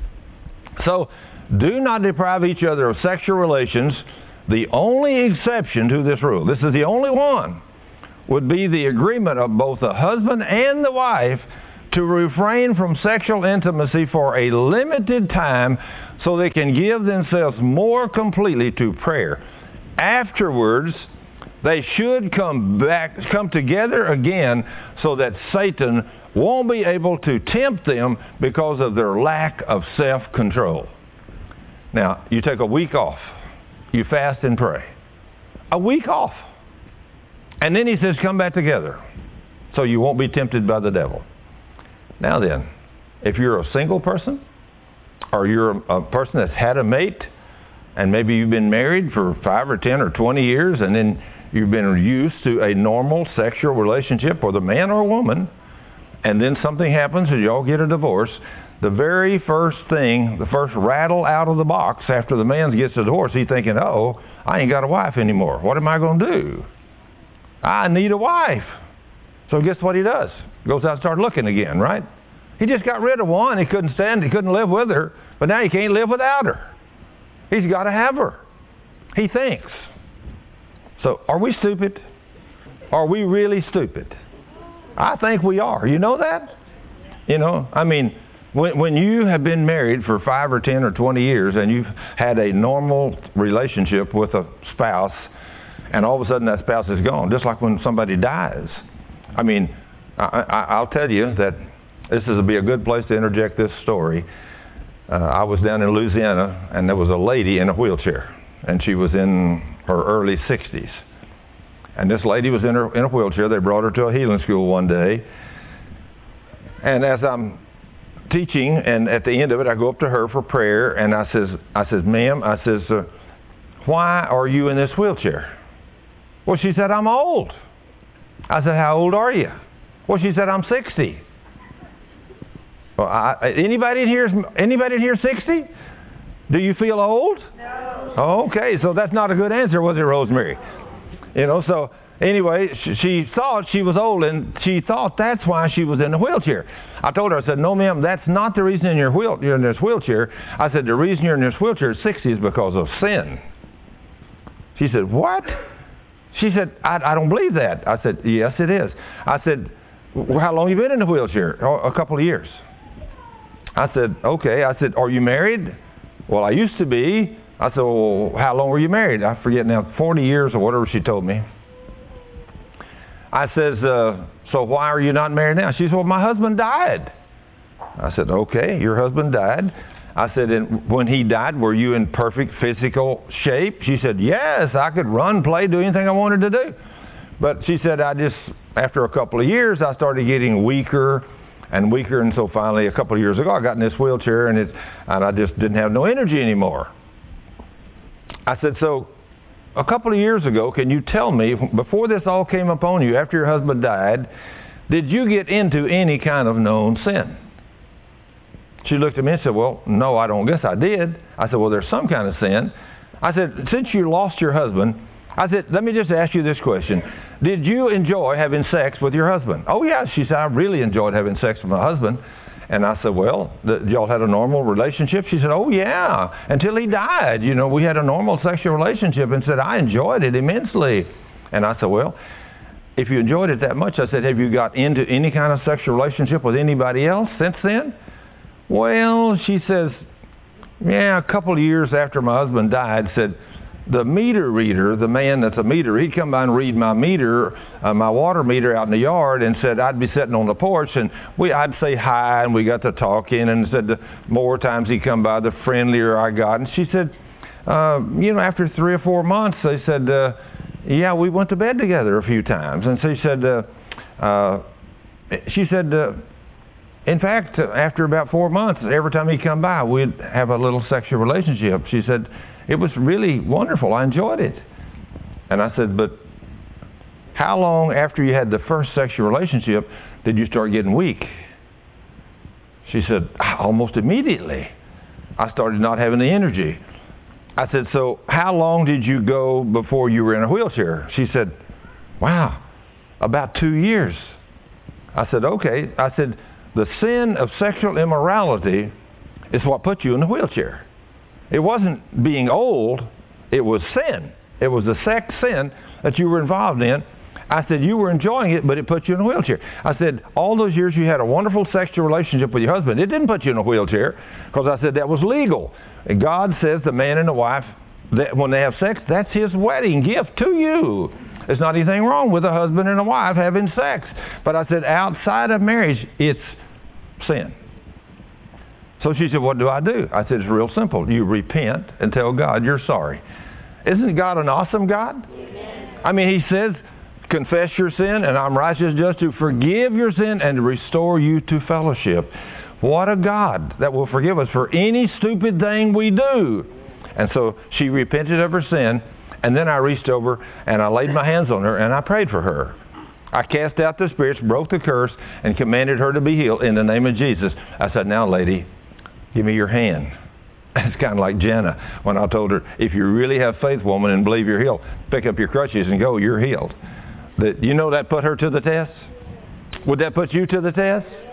S1: So, do not deprive each other of sexual relations. The only exception to this rule, this is the only one, would be the agreement of both the husband and the wife to refrain from sexual intimacy for a limited time so they can give themselves more completely to prayer. Afterwards, they should come back, come together again so that Satan won't be able to tempt them because of their lack of self-control. Now, you take a week off. You fast and pray. A week off. And then He says, come back together so you won't be tempted by the devil. Now then, if you're a single person or you're a, a person that's had a mate and maybe you've been married for five or ten or twenty years and then you've been used to a normal sexual relationship with a man or a woman, and then something happens and y'all get a divorce, the very first thing, the first rattle out of the box after the man gets a divorce, he's thinking, oh, I ain't got a wife anymore. What am I going to do? I need a wife. So guess what he does? Goes out and starts looking again, right? He just got rid of one. He couldn't stand, he couldn't live with her, but now he can't live without her. He's got to have her. He thinks. So are we stupid? Are we really stupid? I think we are. You know that? You know, I mean, when, when you have been married for five or ten or twenty years and you've had a normal relationship with a spouse, and all of a sudden that spouse is gone, just like when somebody dies. I mean, I, I, I'll tell you that this is be a good place to interject this story. Uh, I was down in Louisiana, and there was a lady in a wheelchair, and she was in her early sixties. And this lady was in, her, in a wheelchair. They brought her to a healing school one day. And as I'm teaching, and at the end of it, I go up to her for prayer, and I says, I says, ma'am, I says, uh, why are you in this wheelchair? Well, she said, I'm old. I said, how old are you? Well, she said, I'm sixty. Well, I, anybody in here, anybody in here sixty? Do you feel old? No. Okay, so that's not a good answer, was it, Rosemary? You know, so anyway, she, she thought she was old, and she thought that's why she was in the wheelchair. I told her, I said, no, ma'am, that's not the reason in your wheel, you're in this wheelchair. I said, the reason you're in this wheelchair at sixty is because of sin. She said, what? She said, I, I don't believe that. I said, yes, it is. I said, well, how long have you been in the wheelchair? Oh, a couple of years. I said, okay. I said, are you married? Well, I used to be. I said, well, how long were you married? I forget now, forty years or whatever she told me. I says, uh, so why are you not married now? She said, well, my husband died. I said, okay, your husband died. I said, and when he died, were you in perfect physical shape? She said, yes, I could run, play, do anything I wanted to do. But she said, I just, after a couple of years, I started getting weaker and weaker, and so finally, a couple of years ago, I got in this wheelchair, and, it, and I just didn't have no energy anymore. I said, so a couple of years ago, can you tell me, before this all came upon you, after your husband died, did you get into any kind of known sin? She looked at me and said, well, no, I don't guess I did. I said, well, there's some kind of sin. I said, since you lost your husband, I said, let me just ask you this question. Did you enjoy having sex with your husband? Oh, yeah. She said, I really enjoyed having sex with my husband. And I said, well, the, y'all had a normal relationship? She said, oh, yeah. Until he died, you know, we had a normal sexual relationship, and said, I enjoyed it immensely. And I said, well, if you enjoyed it that much, I said, have you got into any kind of sexual relationship with anybody else since then? Well, she says, yeah, a couple of years after my husband died, said, the meter reader, the man that's a meter, he'd come by and read my meter, uh, my water meter out in the yard, and said I'd be sitting on the porch, and we, I'd say hi, and we got to talking, and said the more times he'd come by, the friendlier I got. And she said, uh, you know, after three or four months, they said, uh, yeah, we went to bed together a few times. And so she said, uh, uh, she said, uh, in fact, after about four months, every time he'd come by, we'd have a little sexual relationship. She said, it was really wonderful. I enjoyed it. And I said, but how long after you had the first sexual relationship did you start getting weak? She said, almost immediately. I started not having the energy. I said, so how long did you go before you were in a wheelchair? She said, wow, about two years. I said, okay. I said, the sin of sexual immorality is what put you in the wheelchair. It wasn't being old, it was sin. It was the sex sin that you were involved in. I said, you were enjoying it, but it put you in a wheelchair. I said, all those years you had a wonderful sexual relationship with your husband, it didn't put you in a wheelchair, because I said that was legal. And God says the man and the wife, that when they have sex, that's his wedding gift to you. There's not anything wrong with a husband and a wife having sex. But I said, outside of marriage, it's sin. So she said, what do I do? I said, it's real simple. You repent and tell God you're sorry. Isn't God an awesome God? Amen. I mean, he says, confess your sin, and I'm righteous just to forgive your sin and to restore you to fellowship. What a God that will forgive us for any stupid thing we do. And so she repented of her sin, and then I reached over and I laid my hands on her and I prayed for her. I cast out the spirits, broke the curse, and commanded her to be healed in the name of Jesus. I said, now, lady, give me your hand. It's kind of like Jana when I told her, if you really have faith, woman, and believe you're healed, pick up your crutches and go, you're healed. That, you know that put her to the test? Would that put you to the test?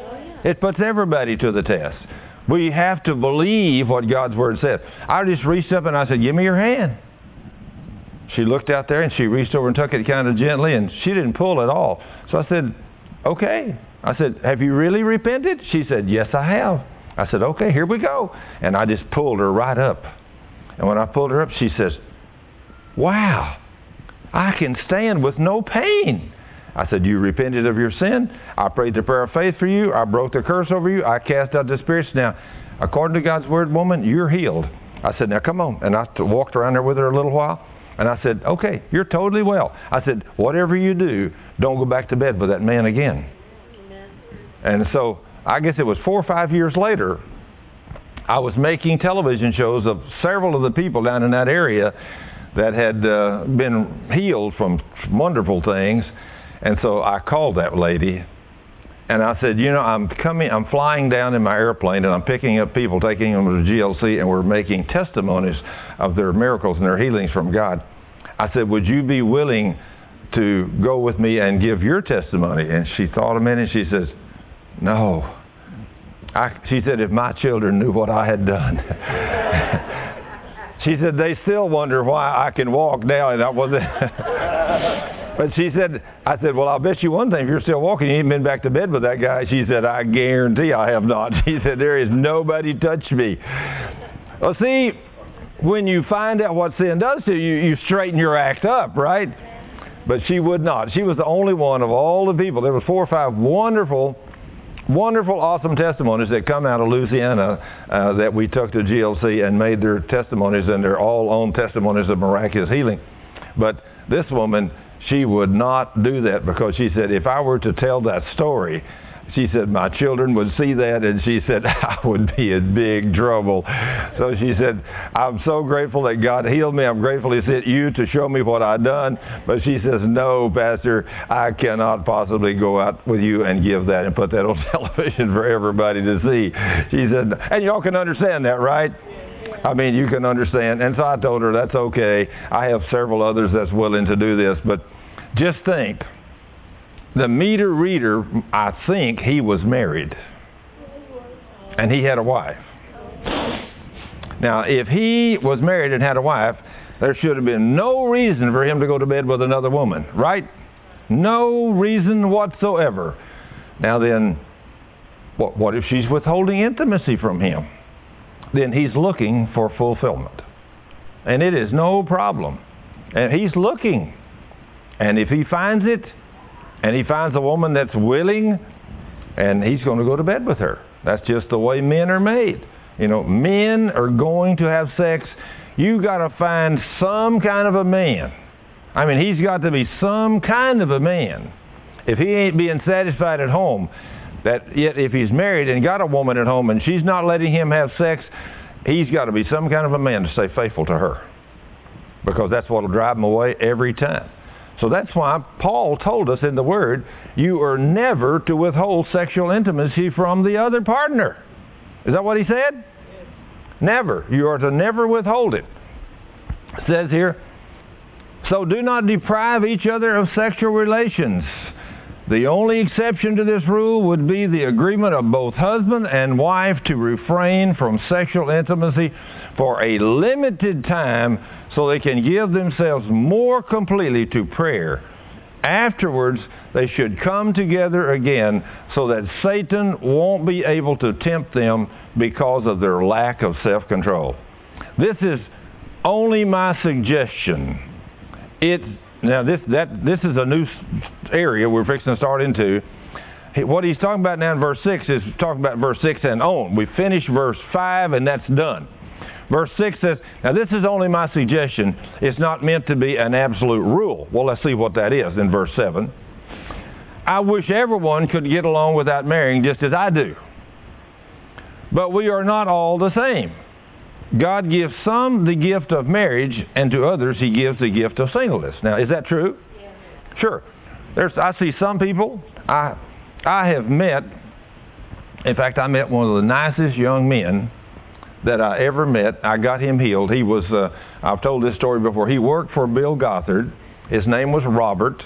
S1: It puts everybody to the test. We have to believe what God's Word says. I just reached up and I said, give me your hand. She looked out there and she reached over and took it kind of gently, and she didn't pull at all. So I said, okay. I said, have you really repented? She said, yes, I have. I said, okay, here we go. And I just pulled her right up. And when I pulled her up, she says, wow, I can stand with no pain. I said, you repented of your sin. I prayed the prayer of faith for you. I broke the curse over you. I cast out the spirits. Now, according to God's Word, woman, you're healed. I said, now come on. And I walked around there with her a little while. And I said, okay, you're totally well. I said, whatever you do, don't go back to bed with that man again. Amen. And so I guess it was four or five years later, I was making television shows of several of the people down in that area that had uh, been healed from wonderful things. And so I called that lady, and I said, you know, I'm coming, I'm flying down in my airplane, and I'm picking up people, taking them to G L C, and we're making testimonies of their miracles and their healings from God. I said, would you be willing to go with me and give your testimony? And she thought a minute, and she says, no. I, she said, if my children knew what I had done. She said, they still wonder why I can walk now, and I wasn't. But she said, I said, well, I'll bet you one thing, if you're still walking, you ain't been back to bed with that guy. She said, I guarantee I have not. She said, there is nobody touched me. Well, see, when you find out what sin does to you, you straighten your act up, right? But she would not. She was the only one of all the people. There was four or five wonderful, wonderful, awesome testimonies that come out of Louisiana uh, that we took to G L C and made their testimonies, and they're all own testimonies of miraculous healing. But this woman, she would not do that, because she said, if I were to tell that story, she said, my children would see that, and she said, I would be in big trouble. So she said, I'm so grateful that God healed me. I'm grateful He sent you to show me what I'd done. But she says, no, Pastor, I cannot possibly go out with you and give that and put that on television for everybody to see. She said, and y'all can understand that, right? I mean, you can understand. And so I told her, that's okay. I have several others that's willing to do this. But just think, the meter reader, I think he was married. And he had a wife. Now, if he was married and had a wife, there should have been no reason for him to go to bed with another woman, right? No reason whatsoever. Now then, what, what if she's withholding intimacy from him? Then he's looking for fulfillment. And it is no problem. And he's looking. And if he finds it, and he finds a woman that's willing, and he's going to go to bed with her. That's just the way men are made. You know, men are going to have sex. You got to find some kind of a man. I mean, he's got to be some kind of a man. If he ain't being satisfied at home, that yet if he's married and got a woman at home and she's not letting him have sex, he's got to be some kind of a man to stay faithful to her, because that's what will drive him away every time. So that's why Paul told us in the Word, you are never to withhold sexual intimacy from the other partner. Is that what he said? Yes. Never. You are to never withhold it. It says here, so do not deprive each other of sexual relations. The only exception to this rule would be the agreement of both husband and wife to refrain from sexual intimacy for a limited time, so they can give themselves more completely to prayer. Afterwards, they should come together again so that Satan won't be able to tempt them because of their lack of self-control. This is only my suggestion. It, now, this, that, this is a new area we're fixing to start into. What he's talking about now in verse six is talking about verse six and on. We finished verse five, and that's done. Verse six says, now this is only my suggestion. It's not meant to be an absolute rule. Well, let's see what that is in verse seven. I wish everyone could get along without marrying just as I do. But we are not all the same. God gives some the gift of marriage, and to others He gives the gift of singleness. Now, is that true? Yeah. Sure. There's, I see some people, I, I have met, in fact, I met one of the nicest young men that I ever met. I got him healed. He was, uh, I've told this story before, he worked for Bill Gothard. His name was Robert.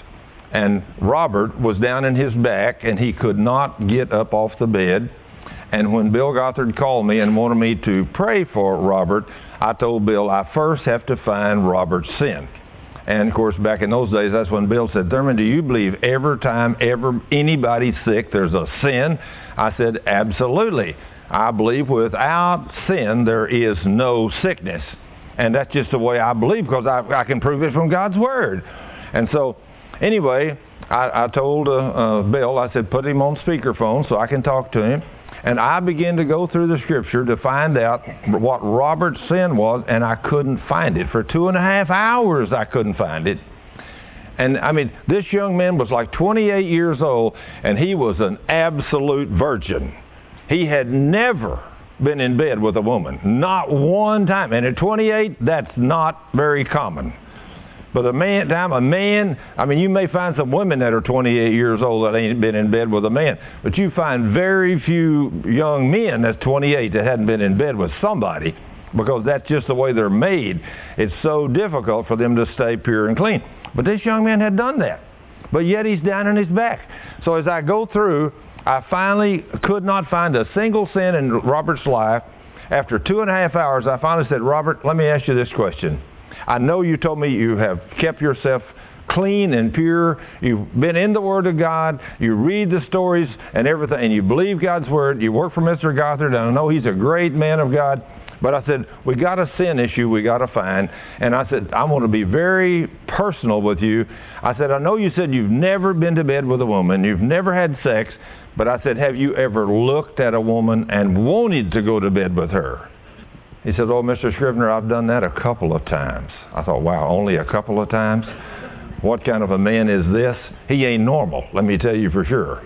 S1: And Robert was down in his back, and he could not get up off the bed. And when Bill Gothard called me and wanted me to pray for Robert, I told Bill, I first have to find Robert's sin. And, of course, back in those days, that's when Bill said, Thurman, do you believe every time ever anybody's sick there's a sin? I said, absolutely. I believe without sin there is no sickness. And that's just the way I believe, because I, I can prove it from God's Word. And so, anyway, I, I told uh, uh, Bill, I said, put him on speakerphone so I can talk to him. And I began to go through the Scripture to find out what Robert's sin was, and I couldn't find it. For two and a half hours, I couldn't find it. And, I mean, this young man was like twenty-eight years old, and he was an absolute virgin. He had never been in bed with a woman, not one time. And at twenty-eight, that's not very common. But a man, time a man, I mean, you may find some women that are twenty-eight years old that ain't been in bed with a man, but you find very few young men that's twenty-eight that hadn't been in bed with somebody, because that's just the way they're made. It's so difficult for them to stay pure and clean. But this young man had done that, but yet he's down on his back. So as I go through, I finally could not find a single sin in Robert's life. After two and a half hours, I finally said, Robert, let me ask you this question. I know you told me you have kept yourself clean and pure. You've been in the Word of God. You read the stories and everything, and you believe God's Word. You work for Mister Gothard, and I know he's a great man of God. But I said, we got a sin issue we got to find. And I said, I want to be very personal with you. I said, I know you said you've never been to bed with a woman. You've never had sex. But I said, have you ever looked at a woman and wanted to go to bed with her? He said, oh, Mister Scrivener, I've done that a couple of times. I thought, wow, only a couple of times? What kind of a man is this? He ain't normal, let me tell you for sure.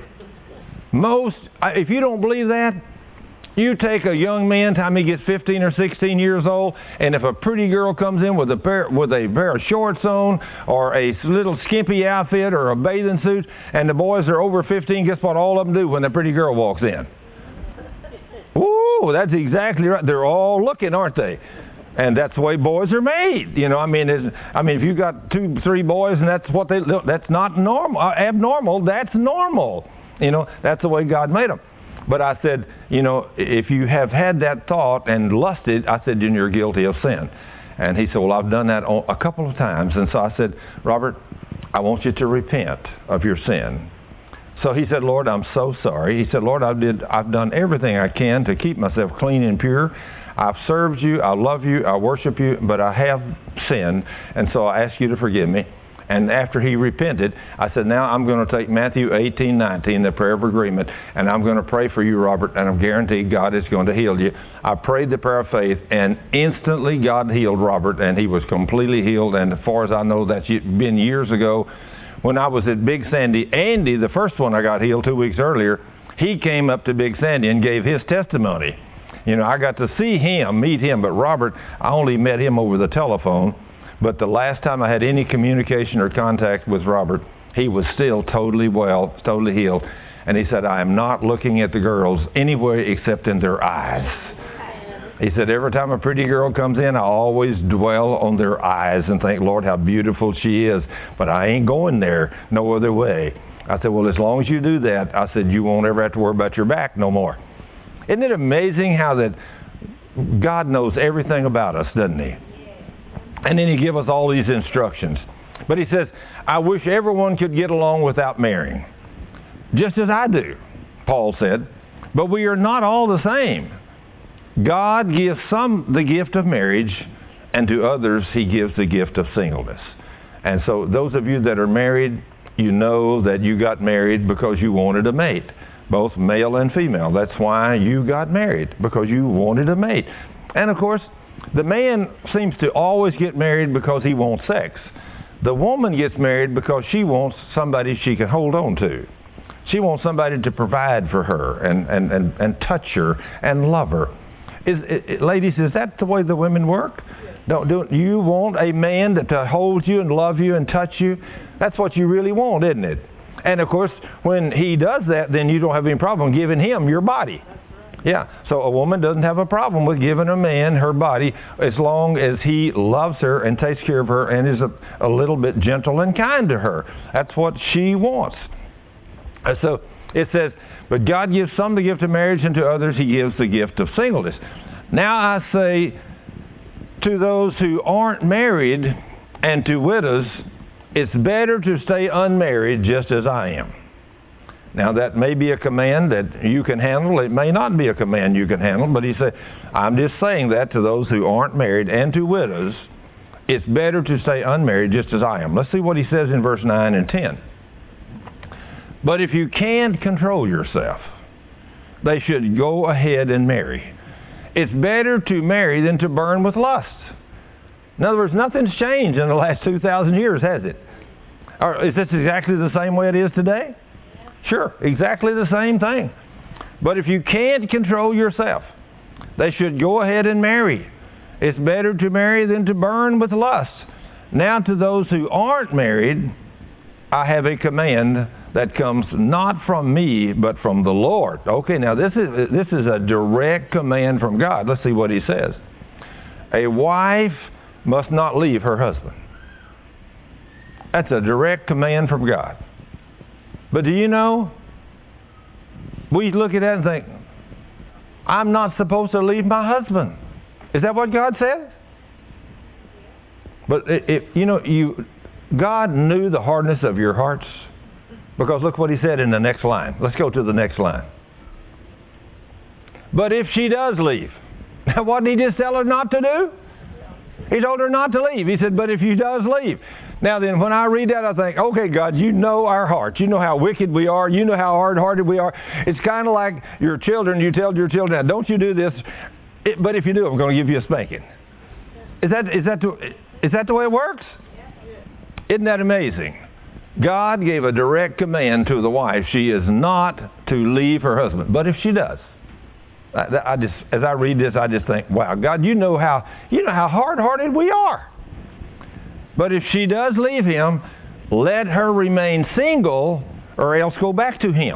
S1: Most, if you don't believe that, you take a young man, time he gets fifteen or sixteen years old, and if a pretty girl comes in with a pair, with a pair of shorts on, or a little skimpy outfit, or a bathing suit, and the boys are over fifteen, guess what all of them do when the pretty girl walks in? Ooh, that's exactly right. They're all looking, aren't they? And that's the way boys are made. You know, I mean, it's, I mean, if you got two, three boys, and that's what they look, that's not normal, uh, abnormal. That's normal. You know, that's the way God made them. But I said, you know, if you have had that thought and lusted, I said, then you're guilty of sin. And he said, well, I've done that a couple of times. And so I said, Robert, I want you to repent of your sin. So he said, Lord, I'm so sorry. He said, Lord, I did, I've done everything I can to keep myself clean and pure. I've served you, I love you, I worship you, but I have sinned, and so I ask you to forgive me. And after he repented, I said, now I'm going to take Matthew eighteen nineteen, the prayer of agreement, and I'm going to pray for you, Robert, and I'm guaranteed God is going to heal you. I prayed the prayer of faith, and instantly God healed Robert, and he was completely healed. And as far as I know, that's been years ago. When I was at Big Sandy, Andy, the first one I got healed two weeks earlier, he came up to Big Sandy and gave his testimony. You know, I got to see him, meet him, but Robert, I only met him over the telephone. But the last time I had any communication or contact with Robert, he was still totally well, totally healed. And he said, I am not looking at the girls anywhere except in their eyes. He said, every time a pretty girl comes in, I always dwell on their eyes and think, Lord, how beautiful she is. But I ain't going there no other way. I said, well, as long as you do that, I said, you won't ever have to worry about your back no more. Isn't it amazing how that God knows everything about us, doesn't he? And then he gives us all these instructions. But he says, I wish everyone could get along without marrying. Just as I do, Paul said. But we are not all the same. God gives some the gift of marriage, and to others he gives the gift of singleness. And so those of you that are married, you know that you got married because you wanted a mate. Both male and female. That's why you got married, because you wanted a mate. And of course, the man seems to always get married because he wants sex. The woman gets married because she wants somebody she can hold on to. She wants somebody to provide for her and, and, and, and touch her and love her. Is, it, ladies, is that the way the women work? Don't, don't you want a man to, to hold you and love you and touch you? That's what you really want, isn't it? And of course, when he does that, then you don't have any problem giving him your body. Yeah, so a woman doesn't have a problem with giving a man her body as long as he loves her and takes care of her and is a, a little bit gentle and kind to her. That's what she wants. Uh, so it says, but God gives some the gift of marriage, and to others he gives the gift of singleness. Now I say to those who aren't married and to widows, it's better to stay unmarried just as I am. Now that may be a command that you can handle. It may not be a command you can handle, but he said, I'm just saying that to those who aren't married and to widows, it's better to stay unmarried just as I am. Let's see what he says in verse nine and ten. But if you can't control yourself, they should go ahead and marry. It's better to marry than to burn with lust. In other words, nothing's changed in the last two thousand years, has it? Or is this exactly the same way it is today? Sure, exactly the same thing. But if you can't control yourself, they should go ahead and marry. It's better to marry than to burn with lust. Now to those who aren't married, I have a command that comes not from me, but from the Lord. Okay, now this is this is a direct command from God. Let's see what he says. A wife must not leave her husband. That's a direct command from God. But do you know, we look at that and think, I'm not supposed to leave my husband. Is that what God said? But it, it, you know, you, God knew the hardness of your hearts. Because look what he said in the next line. Let's go to the next line. But if she does leave, what did he just tell her not to do? He told her not to leave. He said, but if she does leave. Now then, when I read that, I think, okay, God, you know our hearts. You know how wicked we are. You know how hard-hearted we are. It's kind of like your children. You tell your children, now, don't you do this. It, but if you do, I'm going to give you a spanking. Is that, is that, the, is that the way it works? Isn't that amazing? God gave a direct command to the wife. She is not to leave her husband. But if she does, I, I just, as I read this, I just think, wow, God, you know how, you know how hard-hearted we are. But if she does leave him, let her remain single or else go back to him.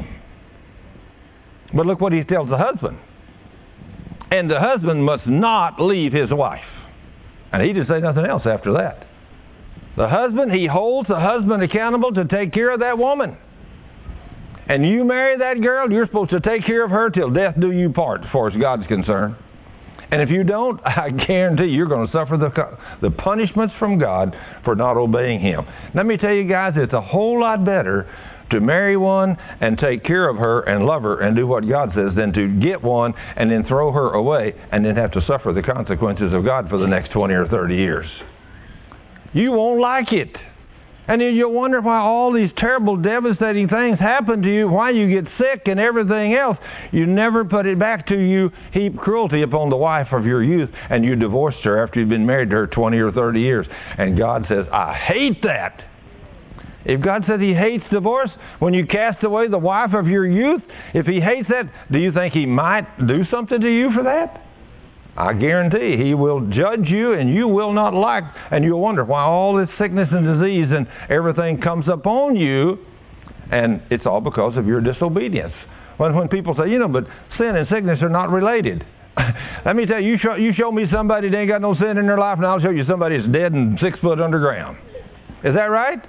S1: But look what he tells the husband. And the husband must not leave his wife. And he didn't say nothing else after that. The husband, he holds the husband accountable to take care of that woman. And you marry that girl, you're supposed to take care of her till death do you part, as far as God's concerned. And if you don't, I guarantee you're going to suffer the, the punishments from God for not obeying him. Let me tell you guys, it's a whole lot better to marry one and take care of her and love her and do what God says than to get one and then throw her away and then have to suffer the consequences of God for the next twenty or thirty years. You won't like it. And then you'll wonder why all these terrible, devastating things happen to you, why you get sick and everything else. You never put it back to you, heap cruelty upon the wife of your youth, and you divorced her after you've been married to her twenty or thirty years. And God says, I hate that. If God says he hates divorce, when you cast away the wife of your youth, if he hates that, do you think he might do something to you for that? I guarantee he will judge you, and you will not like, and you'll wonder why all this sickness and disease and everything comes upon you, and it's all because of your disobedience. When, when people say, you know, but sin and sickness are not related. Let me tell you, you show, you show me somebody that ain't got no sin in their life, and I'll show you somebody that's dead and six foot underground. Is that right?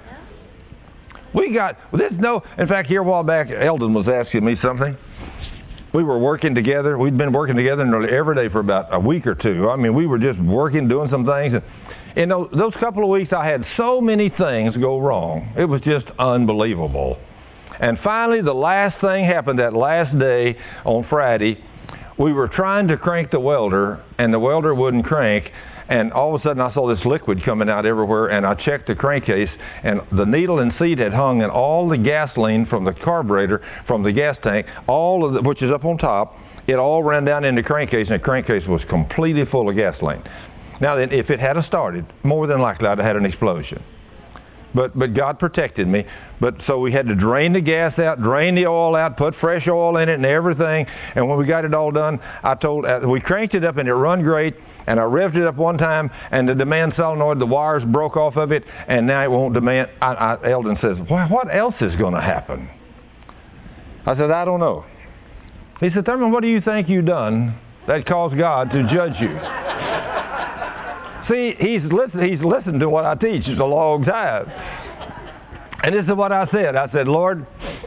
S1: We got, there's no, in fact, here a while back, Eldon was asking me something. We were working together. We'd been working together nearly every day for about a week or two. I mean, we were just working, doing some things. And in those, those couple of weeks, I had so many things go wrong. It was just unbelievable. And finally, the last thing happened that last day on Friday. We were trying to crank the welder, and the welder wouldn't crank. And all of a sudden, I saw this liquid coming out everywhere, and I checked the crankcase, and the needle and seat had hung, and all the gasoline from the carburetor, from the gas tank, all of the, which is up on top, it all ran down in the crankcase, and the crankcase was completely full of gasoline. Now, then, if it had started, more than likely I'd have had an explosion. But but God protected me. But so we had to drain the gas out, drain the oil out, put fresh oil in it and everything. And when we got it all done, I told, uh, we cranked it up and it run great. And I revved it up one time, and the demand solenoid, the wires broke off of it, and now it won't demand. I, I, Eldon says, well, what else is going to happen? I said, I don't know. He said, Thurman, what do you think you've done that caused God to judge you? See, he's listened, he's listened to what I teach for a long time. And this is what I said. I said, Lord,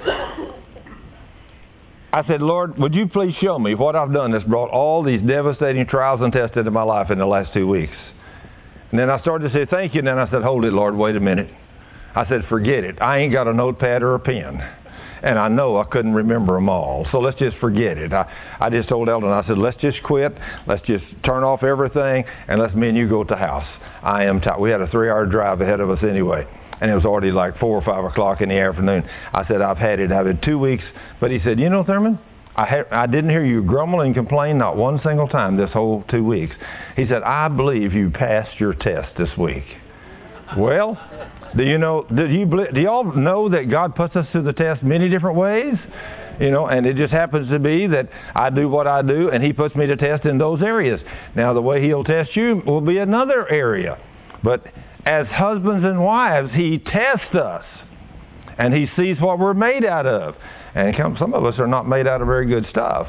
S1: I said, Lord, would you please show me what I've done that's brought all these devastating trials and tests into my life in the last two weeks? And then I started to say, thank you. And then I said, hold it, Lord, wait a minute. I said, forget it. I ain't got a notepad or a pen. And I know I couldn't remember them all. So let's just forget it. I, I just told Eldon, I said, let's just quit. Let's just turn off everything, and let's me and you go to the house. I am tired. We had a three-hour drive ahead of us anyway. And it was already like four or five o'clock in the afternoon. I said, I've had it. I've had two weeks. But he said, you know, Thurman, I, ha- I didn't hear you grumble and complain not one single time this whole two weeks. He said, I believe you passed your test this week. Well, do you know, do you do y'all know that God puts us through the test many different ways? You know, and it just happens to be that I do what I do, and He puts me to test in those areas. Now, the way He'll test you will be another area. But as husbands and wives, He tests us, and He sees what we're made out of. And some of us are not made out of very good stuff.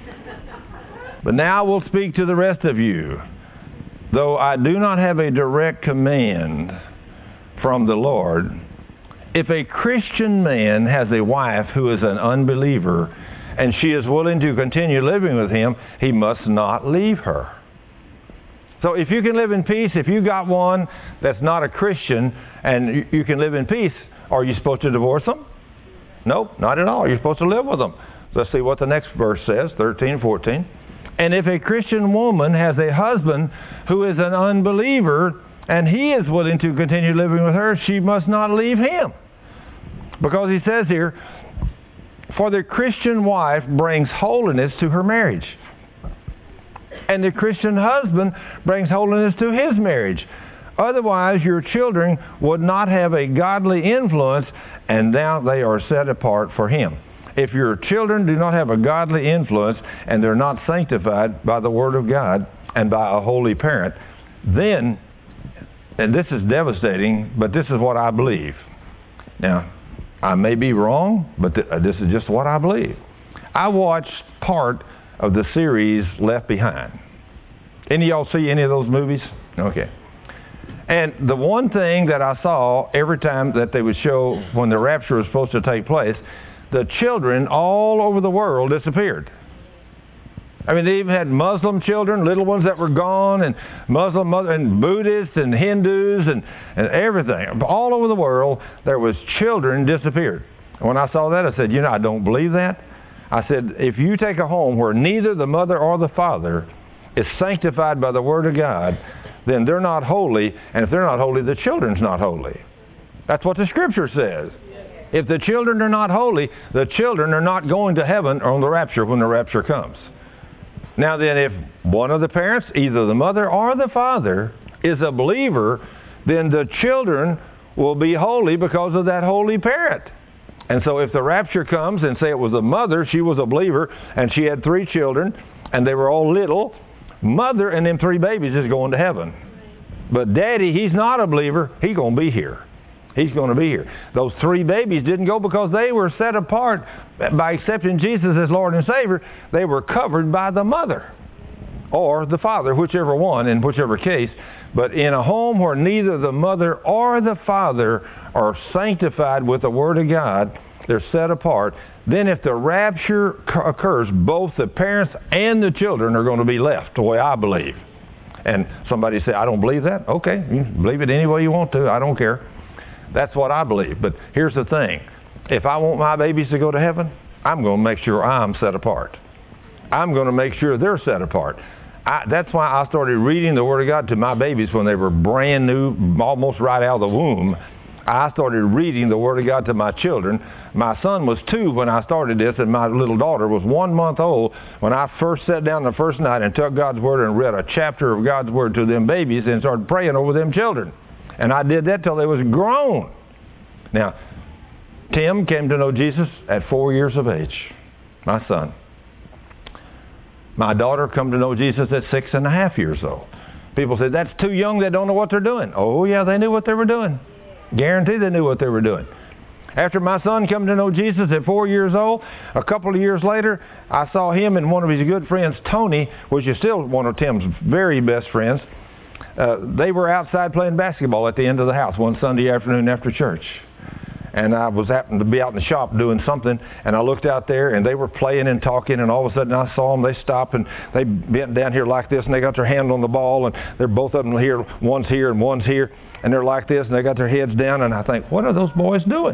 S1: But now we'll speak to the rest of you. Though I do not have a direct command from the Lord, if a Christian man has a wife who is an unbeliever and she is willing to continue living with him, he must not leave her. So if you can live in peace, if you got one that's not a Christian and you can live in peace, are you supposed to divorce them? Nope, not at all. You're supposed to live with them. Let's see what the next verse says, thirteen, fourteen. And if a Christian woman has a husband who is an unbeliever and he is willing to continue living with her, she must not leave him. Because he says here, for the Christian wife brings holiness to her marriage, and the Christian husband brings holiness to his marriage. Otherwise, your children would not have a godly influence, and now they are set apart for Him. If your children do not have a godly influence, and they're not sanctified by the Word of God and by a holy parent, then, and this is devastating, but this is what I believe. Now, I may be wrong, but th- this is just what I believe. I watched part of the series Left Behind. Any of y'all see any of those movies? Okay. And the one thing that I saw every time that they would show when the rapture was supposed to take place, the children all over the world disappeared. I mean, they even had Muslim children, little ones that were gone, and Muslim and Buddhists and Hindus and, and everything. All over the world, there was children disappeared. And when I saw that, I said, you know, I don't believe that. I said, if you take a home where neither the mother or the father is sanctified by the Word of God, then they're not holy, and if they're not holy, the children's not holy. That's what the Scripture says. If the children are not holy, the children are not going to heaven on the rapture when the rapture comes. Now then, if one of the parents, either the mother or the father, is a believer, then the children will be holy because of that holy parent. And so if the rapture comes and say it was a mother, she was a believer, and she had three children, and they were all little, mother and them three babies is going to heaven. But daddy, he's not a believer. He's going to be here. He's going to be here. Those three babies didn't go because they were set apart by accepting Jesus as Lord and Savior. They were covered by the mother or the father, whichever one, in whichever case. But in a home where neither the mother or the father are sanctified with the Word of God, they're set apart. Then if the rapture occurs, both the parents and the children are going to be left, the way I believe. And somebody say, I don't believe that. Okay, you believe it any way you want to. I don't care. That's what I believe. But here's the thing. If I want my babies to go to heaven, I'm going to make sure I'm set apart. I'm going to make sure they're set apart. I, that's why I started reading the Word of God to my babies when they were brand new, almost right out of the womb. I started reading the Word of God to my children. My son was two when I started this, and my little daughter was one month old when I first sat down the first night and took God's Word and read a chapter of God's Word to them babies and started praying over them children. And I did that till they was grown. Now, Tim came to know Jesus at four years of age, my son. My daughter come to know Jesus at six and a half years old. People say, that's too young, they don't know what they're doing. Oh, yeah, they knew what they were doing. Guarantee they knew what they were doing. After my son come to know Jesus at four years old, a couple of years later, I saw him and one of his good friends, Tony, which is still one of Tim's very best friends. Uh, they were outside playing basketball at the end of the house one Sunday afternoon after church. And I was happened to be out in the shop doing something, and I looked out there, and they were playing and talking, and all of a sudden I saw them. They stopped, and they bent down here like this, and they got their hand on the ball, and they're both of them here. One's here and one's here, and they're like this, and they got their heads down, and I think, what are those boys doing?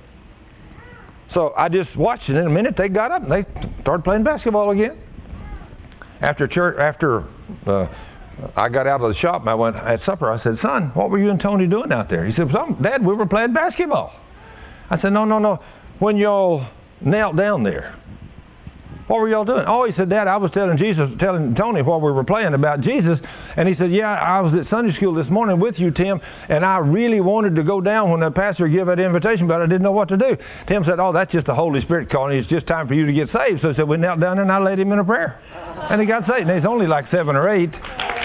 S1: So I just watched, and in a minute they got up, and they started playing basketball again. After church, after uh, I got out of the shop, and I went at supper, I said, son, what were you and Tony doing out there? He said, Dad, we were playing basketball. I said, no, no, no. When y'all knelt down there, what were y'all doing? Oh, he said, Dad, I was telling Jesus, telling Tony while we were playing about Jesus. And he said, yeah, I was at Sunday school this morning with you, Tim, and I really wanted to go down when the pastor gave that invitation, but I didn't know what to do. Tim said, oh, that's just the Holy Spirit calling. It's just time for you to get saved. So he said, we knelt down there and I led him in a prayer. And he got saved. And he's only like seven or eight.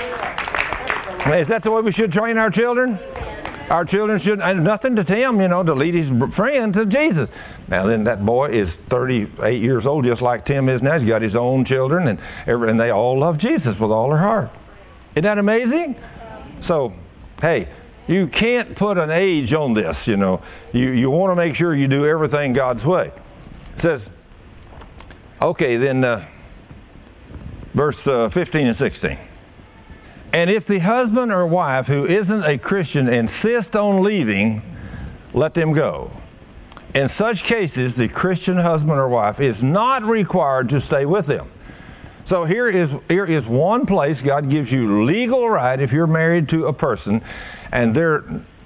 S1: Is that the way we should train our children? Our children should, and nothing to Tim, you know, to lead his friend to Jesus. Now then, that boy is thirty-eight years old, just like Tim is now. He's got his own children, and every, and they all love Jesus with all their heart. Isn't that amazing? So, hey, you can't put an age on this, you know. You, you want to make sure you do everything God's way. It says, okay, then uh, verse uh, fifteen and sixteen. And if the husband or wife who isn't a Christian insist on leaving, let them go. In such cases, the Christian husband or wife is not required to stay with them. So here is, here is one place God gives you legal right if you're married to a person and they're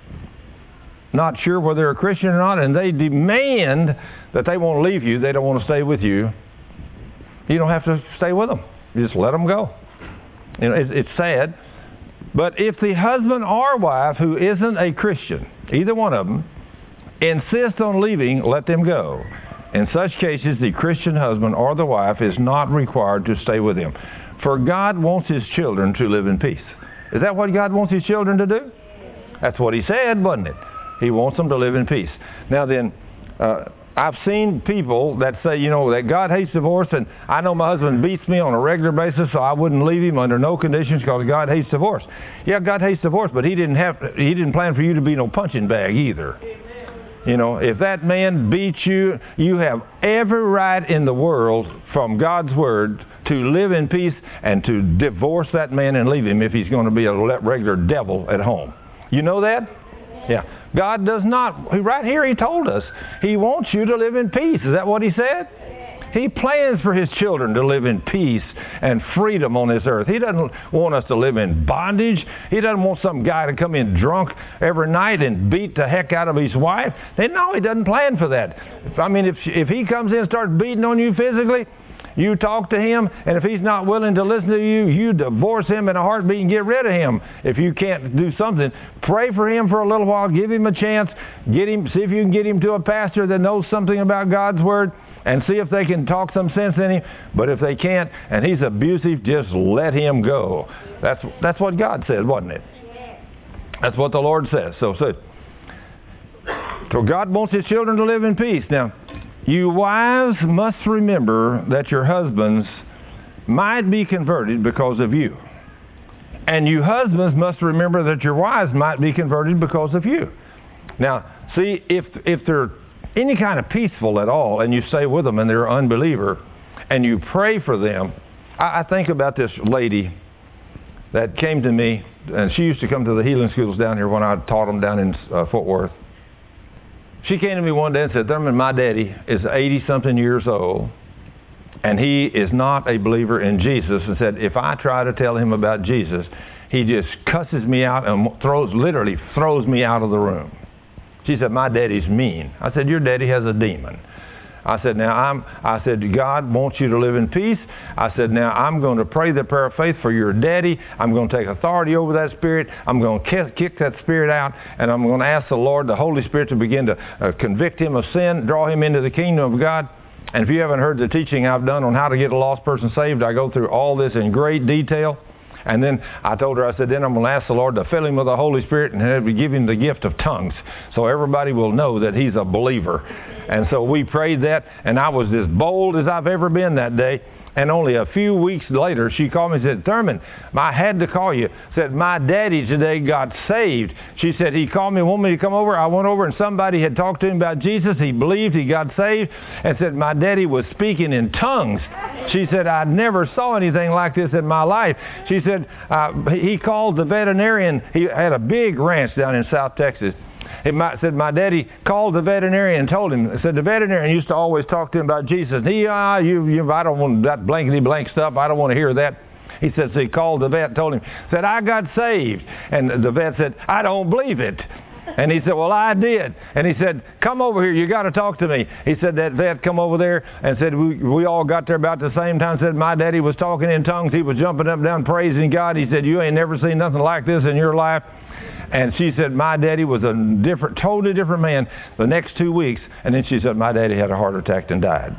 S1: not sure whether they're a Christian or not, and they demand that they won't leave you, they don't want to stay with you. You don't have to stay with them. You just let them go. You know, it's, it's sad. But if the husband or wife who isn't a Christian, either one of them, insist on leaving, let them go. In such cases, the Christian husband or the wife is not required to stay with him. For God wants his children to live in peace. Is that what God wants his children to do? That's what he said, wasn't it? He wants them to live in peace. Now then, uh, I've seen people that say, you know, that God hates divorce, and I know my husband beats me on a regular basis, so I wouldn't leave him under no conditions because God hates divorce. Yeah, God hates divorce, but he didn't have, he didn't plan for you to be no punching bag either. You know, if that man beats you, you have every right in the world from God's word to live in peace and to divorce that man and leave him if he's going to be a regular devil at home. You know that? Yeah. God does not, right here he told us, he wants you to live in peace. Is that what he said? He plans for his children to live in peace and freedom on this earth. He doesn't want us to live in bondage. He doesn't want some guy to come in drunk every night and beat the heck out of his wife. And no, he doesn't plan for that. I mean, if, if he comes in and starts beating on you physically, you talk to him, and if he's not willing to listen to you, you divorce him in a heartbeat and get rid of him. If you can't do something, pray for him for a little while, give him a chance, get him, see if you can get him to a pastor that knows something about God's word, and see if they can talk some sense in him. But if they can't, and he's abusive, just let him go. That's that's what God said, wasn't it? That's what the Lord says. So, so, so God wants his children to live in peace. Now, you wives must remember that your husbands might be converted because of you. And you husbands must remember that your wives might be converted because of you. Now, see, if if they're any kind of peaceful at all, and you stay with them and they're an unbeliever, and you pray for them, I, I think about this lady that came to me, and she used to come to the healing schools down here when I taught them down in uh, Fort Worth. She came to me one day and said, Thurman, my daddy is eighty-something years old, and he is not a believer in Jesus, and said, if I try to tell him about Jesus, he just cusses me out and throws, literally throws me out of the room. She said, my daddy's mean. I said, your daddy has a demon. I said, now, I'm, I said, God wants you to live in peace. I said, now, I'm going to pray the prayer of faith for your daddy. I'm going to take authority over that spirit. I'm going to kick that spirit out, and I'm going to ask the Lord, the Holy Spirit, to begin to uh, convict him of sin, draw him into the kingdom of God. And if you haven't heard the teaching I've done on how to get a lost person saved, I go through all this in great detail. And then I told her, I said, then I'm going to ask the Lord to fill him with the Holy Spirit and have- give him the gift of tongues so everybody will know that he's a believer. And so we prayed that, and I was as bold as I've ever been that day. And only a few weeks later, she called me and said, Thurman, I had to call you. Said, my daddy today got saved. She said, he called me and wanted me to come over. I went over and somebody had talked to him about Jesus. He believed, he got saved, and said, my daddy was speaking in tongues. She said, I never saw anything like this in my life. She said, uh, he called the veterinarian. He had a big ranch down in South Texas. It might, said, my daddy called the veterinarian and told him. Said, the veterinarian used to always talk to him about Jesus. He, uh, you, you, I don't want that blankety blank stuff. I don't want to hear that. He said, so he called the vet and told him, said, I got saved. And the vet said, I don't believe it. And he said, well, I did. And he said, come over here. You got to talk to me. He said, that vet come over there and said, we, we all got there about the same time. Said, my daddy was talking in tongues. He was jumping up and down praising God. He said, you ain't never seen nothing like this in your life. And she said, my daddy was a different, totally different man the next two weeks. And then she said, my daddy had a heart attack and died.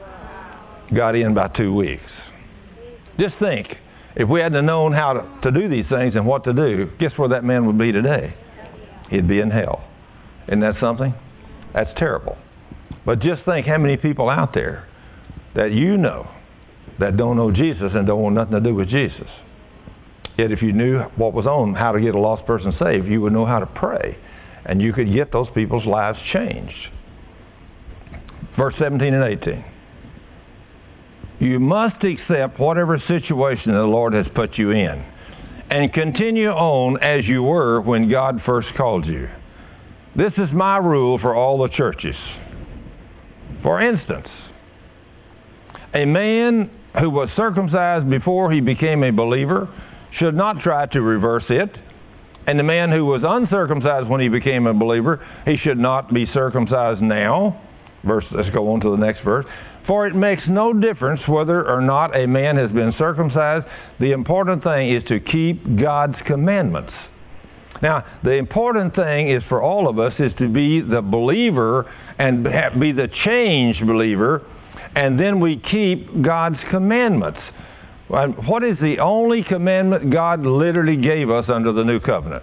S1: Got in by two weeks. Just think, if we hadn't known how to, to do these things and what to do, guess where that man would be today? He'd be in hell. Isn't that something? That's terrible. But just think how many people out there that you know that don't know Jesus and don't want nothing to do with Jesus. Yet if you knew what was on, how to get a lost person saved, you would know how to pray. And you could get those people's lives changed. Verse seventeen and eighteen. You must accept whatever situation the Lord has put you in and continue on as you were when God first called you. This is my rule for all the churches. For instance, a man who was circumcised before he became a believer should not try to reverse it. And the man who was uncircumcised when he became a believer, he should not be circumcised now. Verse, let's go on to the next verse. For it makes no difference whether or not a man has been circumcised. The important thing is to keep God's commandments. Now, the important thing is for all of us is to be the believer and be the changed believer, and then we keep God's commandments. What is the only commandment God literally gave us under the new covenant?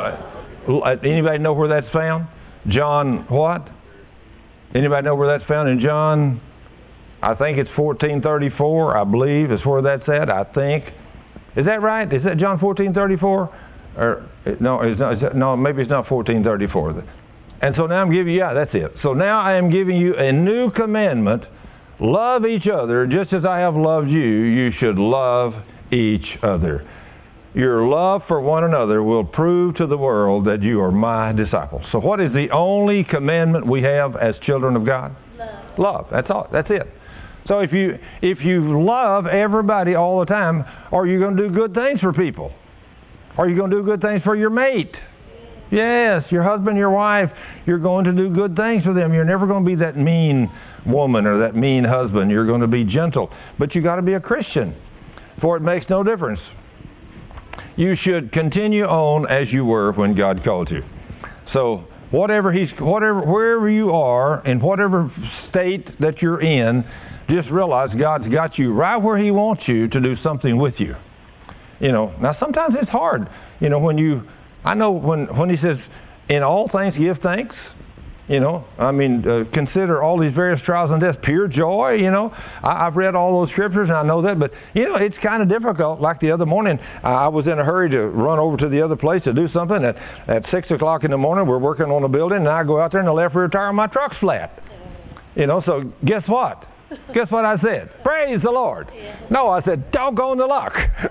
S1: Uh, anybody know where that's found? John what? Anybody know where that's found in John? I think it's fourteen thirty-four, I believe, is where that's at, I think. Is that right? Is that John fourteen thirty-four? Or no, it's not, it's, no, maybe it's not fourteen thirty-four. And so now I'm giving you, yeah, that's it. So now I am giving you a new commandment. Love each other just as I have loved you. You should love each other. Your love for one another will prove to the world that you are my disciples. So what is the only commandment we have as children of God? Love. Love. That's all. That's it. So if you if you love everybody all the time, are you going to do good things for people? Are you going to do good things for your mate? Yes, your husband, your wife. You're going to do good things for them. You're never going to be that mean woman or that mean husband. You're going to be gentle. But you got to be a Christian, for it makes no difference. You should continue on as you were when God called you. So whatever he's, whatever, wherever you are, in whatever state that you're in, just realize God's got you right where He wants you to do something with you. You know, now sometimes it's hard. You know, when you, I know when when He says, in all things give thanks. You know, I mean, uh, consider all these various trials and tests pure joy. You know, I, I've read all those scriptures and I know that, but you know, it's kind of difficult. Like the other morning, uh, I was in a hurry to run over to the other place to do something. At at six o'clock in the morning, we're working on a building, and I go out there, and the left rear tire of my truck's flat. You know, so guess what? Guess what I said? Praise the Lord. Yeah. No, I said, doggone the luck.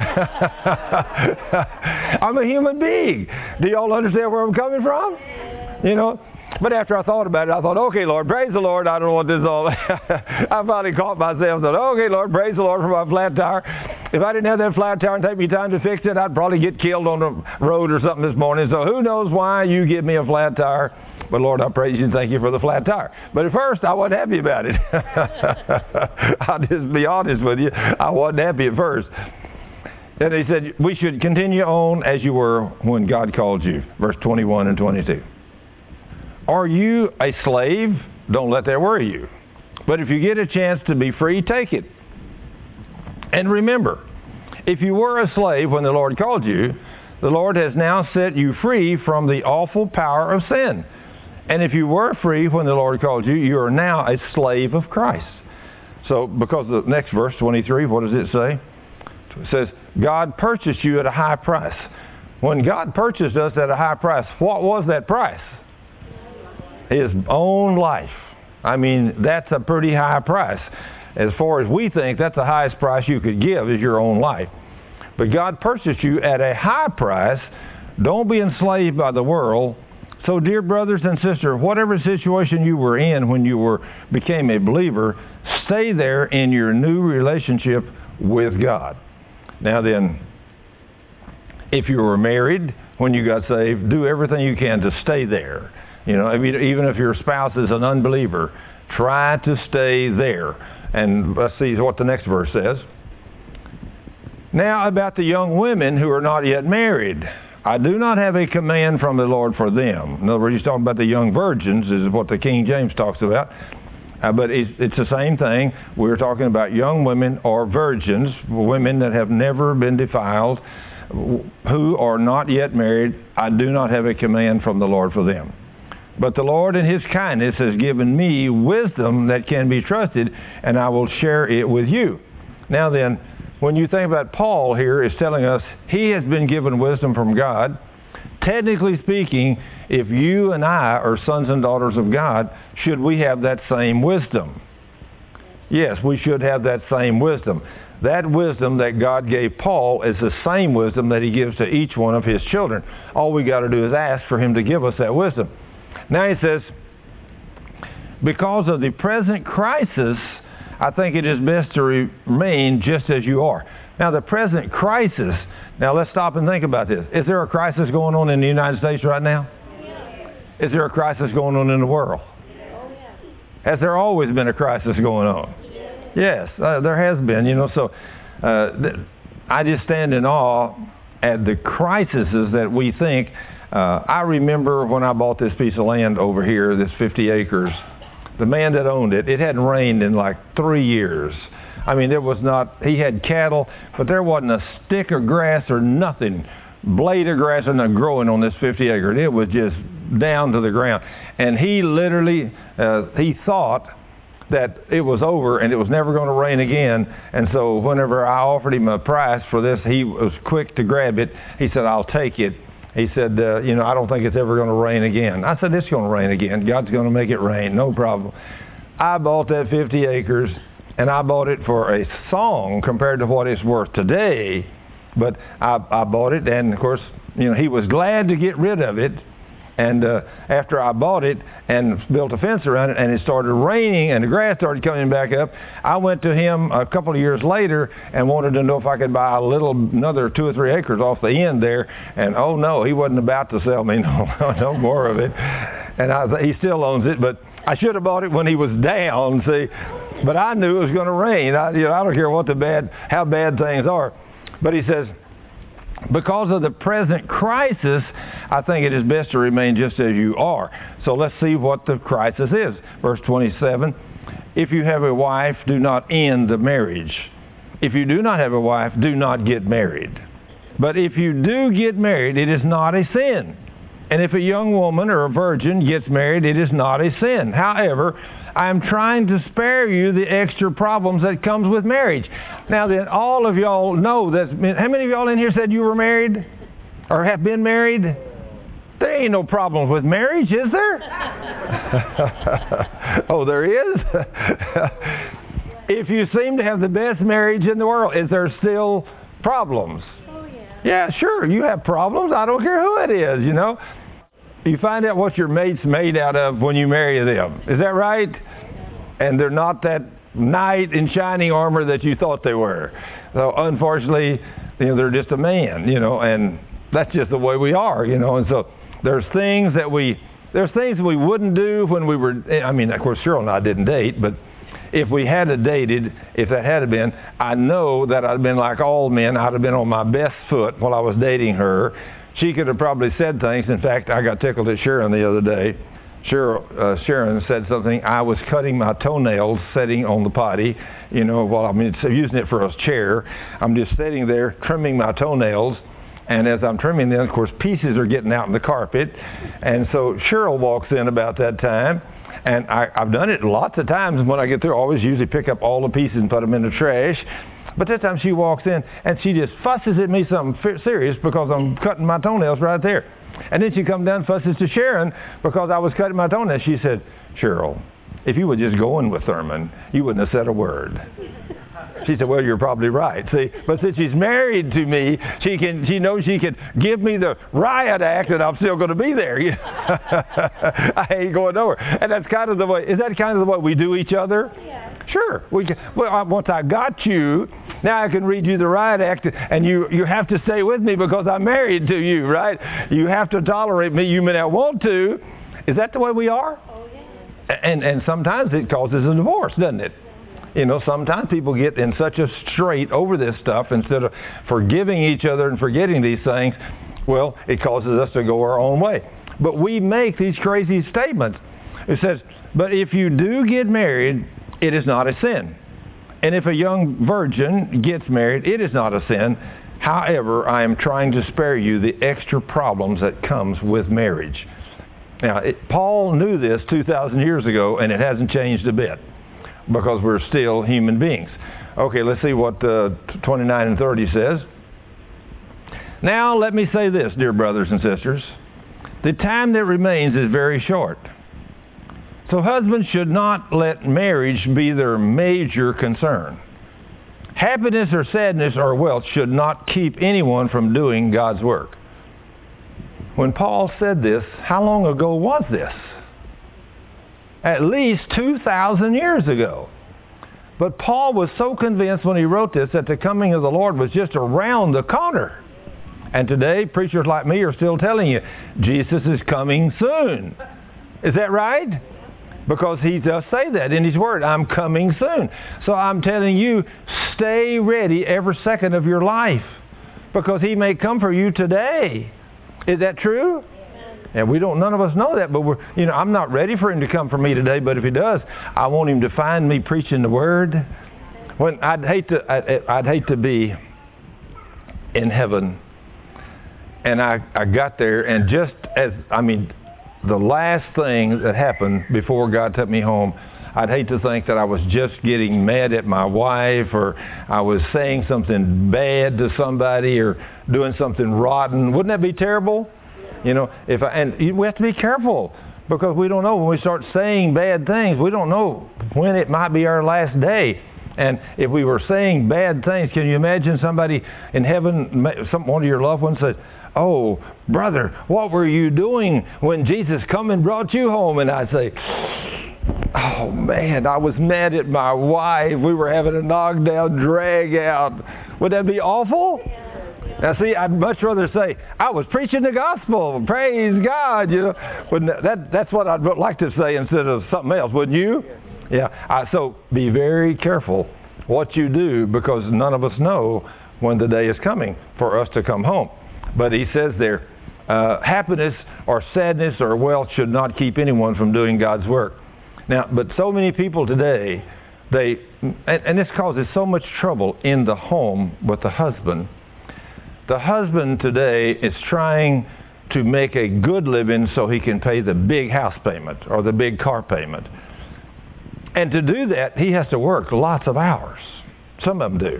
S1: I'm a human being. Do y'all understand where I'm coming from? You know? But after I thought about it, I thought, okay, Lord, praise the Lord. I don't know what this is all I finally caught myself and thought, okay, Lord, praise the Lord for my flat tire. If I didn't have that flat tire and take me time to fix it, I'd probably get killed on the road or something this morning. So who knows why you give me a flat tire. But Lord, I praise you and thank you for the flat tire. But at first, I wasn't happy about it. I'll just be honest with you. I wasn't happy at first. And he said, we should continue on as you were when God called you. Verse twenty-one and twenty-two. Are you a slave? Don't let that worry you. But if you get a chance to be free, take it. And remember, If you were a slave when the Lord called you, the Lord has now set you free from the awful power of sin. And if you were free when the Lord called you, you are now a slave of Christ. So, because the next verse, twenty-three, what does it say? It says, God purchased you at a high price. When God purchased us at a high price, what was that price? His own life. I mean, that's a pretty high price. As far as we think, that's the highest price you could give is your own life. But God purchased you at a high price. Don't be enslaved by the world. So, dear brothers and sisters, whatever situation you were in when you were became a believer, stay there in your new relationship with God. Now then, if you were married when you got saved, do everything you can to stay there. You know, even if your spouse is an unbeliever, try to stay there. And let's see what the next verse says. Now about the young women who are not yet married. I do not have a command from the Lord for them. In other words, he's talking about the young virgins, is what the King James talks about. Uh, but it's, it's the same thing. We're talking about young women or virgins, women that have never been defiled, who are not yet married. I do not have a command from the Lord for them. But the Lord in his kindness has given me wisdom that can be trusted, and I will share it with you. Now then, when you think about Paul here is telling us he has been given wisdom from God. Technically speaking, if you and I are sons and daughters of God, should we have that same wisdom? Yes, we should have that same wisdom. That wisdom that God gave Paul is the same wisdom that he gives to each one of his children. All we got to do is ask for him to give us that wisdom. Now he says, because of the present crisis, I think it is best to remain just as you are. Now the present crisis, now let's stop and think about this. Is there a crisis going on in the United States right now? Is there a crisis going on in the world? Has there always been a crisis going on? Yes, uh, there has been, you know, so uh, th- I just stand in awe at the crises that we think. Uh, I remember when I bought this piece of land over here, this fifty acres, the man that owned it, it hadn't rained in like three years. I mean, there was not, he had cattle, but there wasn't a stick of grass or nothing, blade of grass or nothing growing on this fifty acres. It was just down to the ground. And he literally, uh, he thought that it was over and it was never going to rain again. And so whenever I offered him a price for this, he was quick to grab it. He said, I'll take it. He said, uh, you know, I don't think it's ever going to rain again. I said, it's going to rain again. God's going to make it rain. No problem. I bought that fifty acres, and I bought it for a song compared to what it's worth today. But I, I bought it, and, of course, you know, he was glad to get rid of it. And uh, after I bought it and built a fence around it, and it started raining and the grass started coming back up, I went to him a couple of years later and wanted to know if I could buy a little, another two or three acres off the end there. And oh no, he wasn't about to sell me no, no more of it. And I, he still owns it, but I should have bought it when he was down, see. But I knew it was going to rain. I, you know, I don't care what the bad, how bad things are. But he says, because of the present crisis, I think it is best to remain just as you are. So let's see what the crisis is. Verse twenty-seven, if you have a wife, do not end the marriage. If you do not have a wife, do not get married. But if you do get married, it is not a sin. And if a young woman or a virgin gets married, it is not a sin. However, I am trying to spare you the extra problems that comes with marriage. Now then, all of y'all know that. How many of y'all in here said you were married or have been married? There ain't no problem with marriage, is there? Oh, there is? If you seem to have the best marriage in the world, is there still problems?
S2: Oh, yeah.
S1: Yeah, sure, you have problems. I don't care who it is, you know. You find out what your mate's made out of when you marry them. Is that right? And they're not that knight in shining armor that you thought they were. So unfortunately, you know, they're just a man, you know, and that's just the way we are, you know. And so there's things that we there's things we wouldn't do when we were, I mean, of course, Cheryl and I didn't date, but if we had dated, if that had been, I know that I'd been like all men. I'd have been on my best foot while I was dating her. She could have probably said things. In fact, I got tickled at Sharon the other day. Cheryl, uh, Sharon said something. I was cutting my toenails sitting on the potty, you know, well, I'm using it for a chair. I'm just sitting there trimming my toenails. And as I'm trimming them, of course, pieces are getting out in the carpet. And so Cheryl walks in about that time. And I, I've done it lots of times. When I get through, I always usually pick up all the pieces and put them in the trash. But this time she walks in and she just fusses at me something f- serious because I'm cutting my toenails right there. And then she comes down and fusses to Sharon because I was cutting my toenails. She said, Cheryl, if you would just go in with Thurman, you wouldn't have said a word. She said, well, you're probably right. See, but since she's married to me, she can. She knows she can give me the riot act and I'm still going to be there. I ain't going nowhere. And that's kind of the way, is that kind of the way we do each other?
S2: Yeah.
S1: Sure. We can, well, once I got you, now I can read you the riot act, and you, you have to stay with me because I'm married to you, right? You have to tolerate me. You may not want to. Is that the way we are?
S2: Oh, yeah.
S1: And, and sometimes it causes a divorce, doesn't it? You know, sometimes people get in such a strait over this stuff instead of forgiving each other and forgetting these things. Well, it causes us to go our own way. But we make these crazy statements. It says, but if you do get married, it is not a sin. And if a young virgin gets married, it is not a sin. However, I am trying to spare you the extra problems that comes with marriage. Now, it, Paul knew this two thousand years ago, and it hasn't changed a bit because we're still human beings. Okay, let's see what uh, twenty-nine and thirty says. Now, let me say this, dear brothers and sisters. The time that remains is very short. So husbands should not let marriage be their major concern. Happiness or sadness or wealth should not keep anyone from doing God's work. When Paul said this, how long ago was this? At least two thousand years ago. But Paul was so convinced when he wrote this that the coming of the Lord was just around the corner. And today, preachers like me are still telling you, Jesus is coming soon. Is that right? Because he does say that in his word, I'm coming soon. So I'm telling you, stay ready every second of your life because he may come for you today. Is that true? And we don't, none of us know that, but we're, you know, I'm not ready for him to come for me today, but if he does, I want him to find me preaching the word. When I'd hate to, I'd, I'd hate to be in heaven. And I, I got there, and just as, I mean, the last thing that happened before God took me home, I'd hate to think that I was just getting mad at my wife, or I was saying something bad to somebody, or doing something rotten. Wouldn't that be terrible? You know, if I, and we have to be careful because we don't know when we start saying bad things. We don't know when it might be our last day. And if we were saying bad things, can you imagine somebody in heaven, some, one of your loved ones said, oh, brother, what were you doing when Jesus come and brought you home? And I'd say, oh, man, I was mad at my wife. We were having a knockdown, drag out. Would that be awful? Now, see, I'd much rather say, I was preaching the gospel. Praise God. You know, wouldn't that, that, that's what I'd like to say instead of something else, wouldn't you? Yeah. I, so be very careful what you do because none of us know when the day is coming for us to come home. But he says there, uh, happiness or sadness or wealth should not keep anyone from doing God's work. Now, but so many people today, they, and, and this causes so much trouble in the home with the husband. The husband today is trying to make a good living so he can pay the big house payment or the big car payment. And to do that, he has to work lots of hours. Some of them do.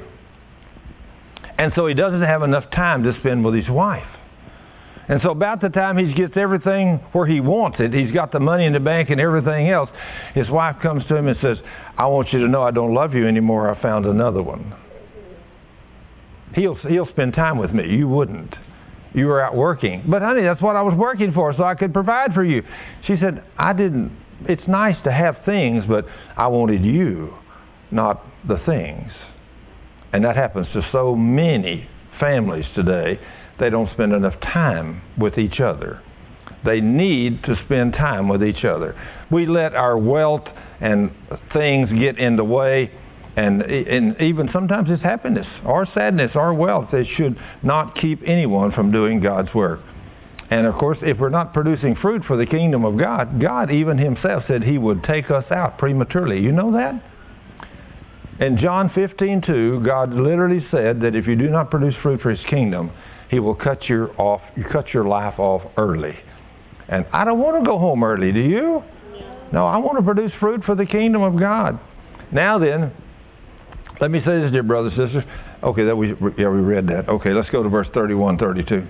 S1: And so he doesn't have enough time to spend with his wife. And so about the time he gets everything where he wants it, he's got the money in the bank and everything else, his wife comes to him and says, I want you to know I don't love you anymore. I found another one. He'll, he'll spend time with me. You wouldn't. You were out working. But honey, that's what I was working for, so I could provide for you. She said, I didn't, it's nice to have things, but I wanted you, not the things. And that happens to so many families today. They don't spend enough time with each other. They need to spend time with each other. We let our wealth and things get in the way, and, and even sometimes it's happiness or sadness or wealth. They should not keep anyone from doing God's work. And of course, if we're not producing fruit for the kingdom of God, God even himself said he would take us out prematurely. You know that? In John fifteen two, God literally said that if you do not produce fruit for His kingdom, He will cut your off, you cut your life off early. And I don't want to go home early, do you? No, I want to produce fruit for the kingdom of God. Now then, let me say this, dear brothers and sisters. Okay, that we yeah we read that. Okay, let's go to verse thirty-one, thirty-two.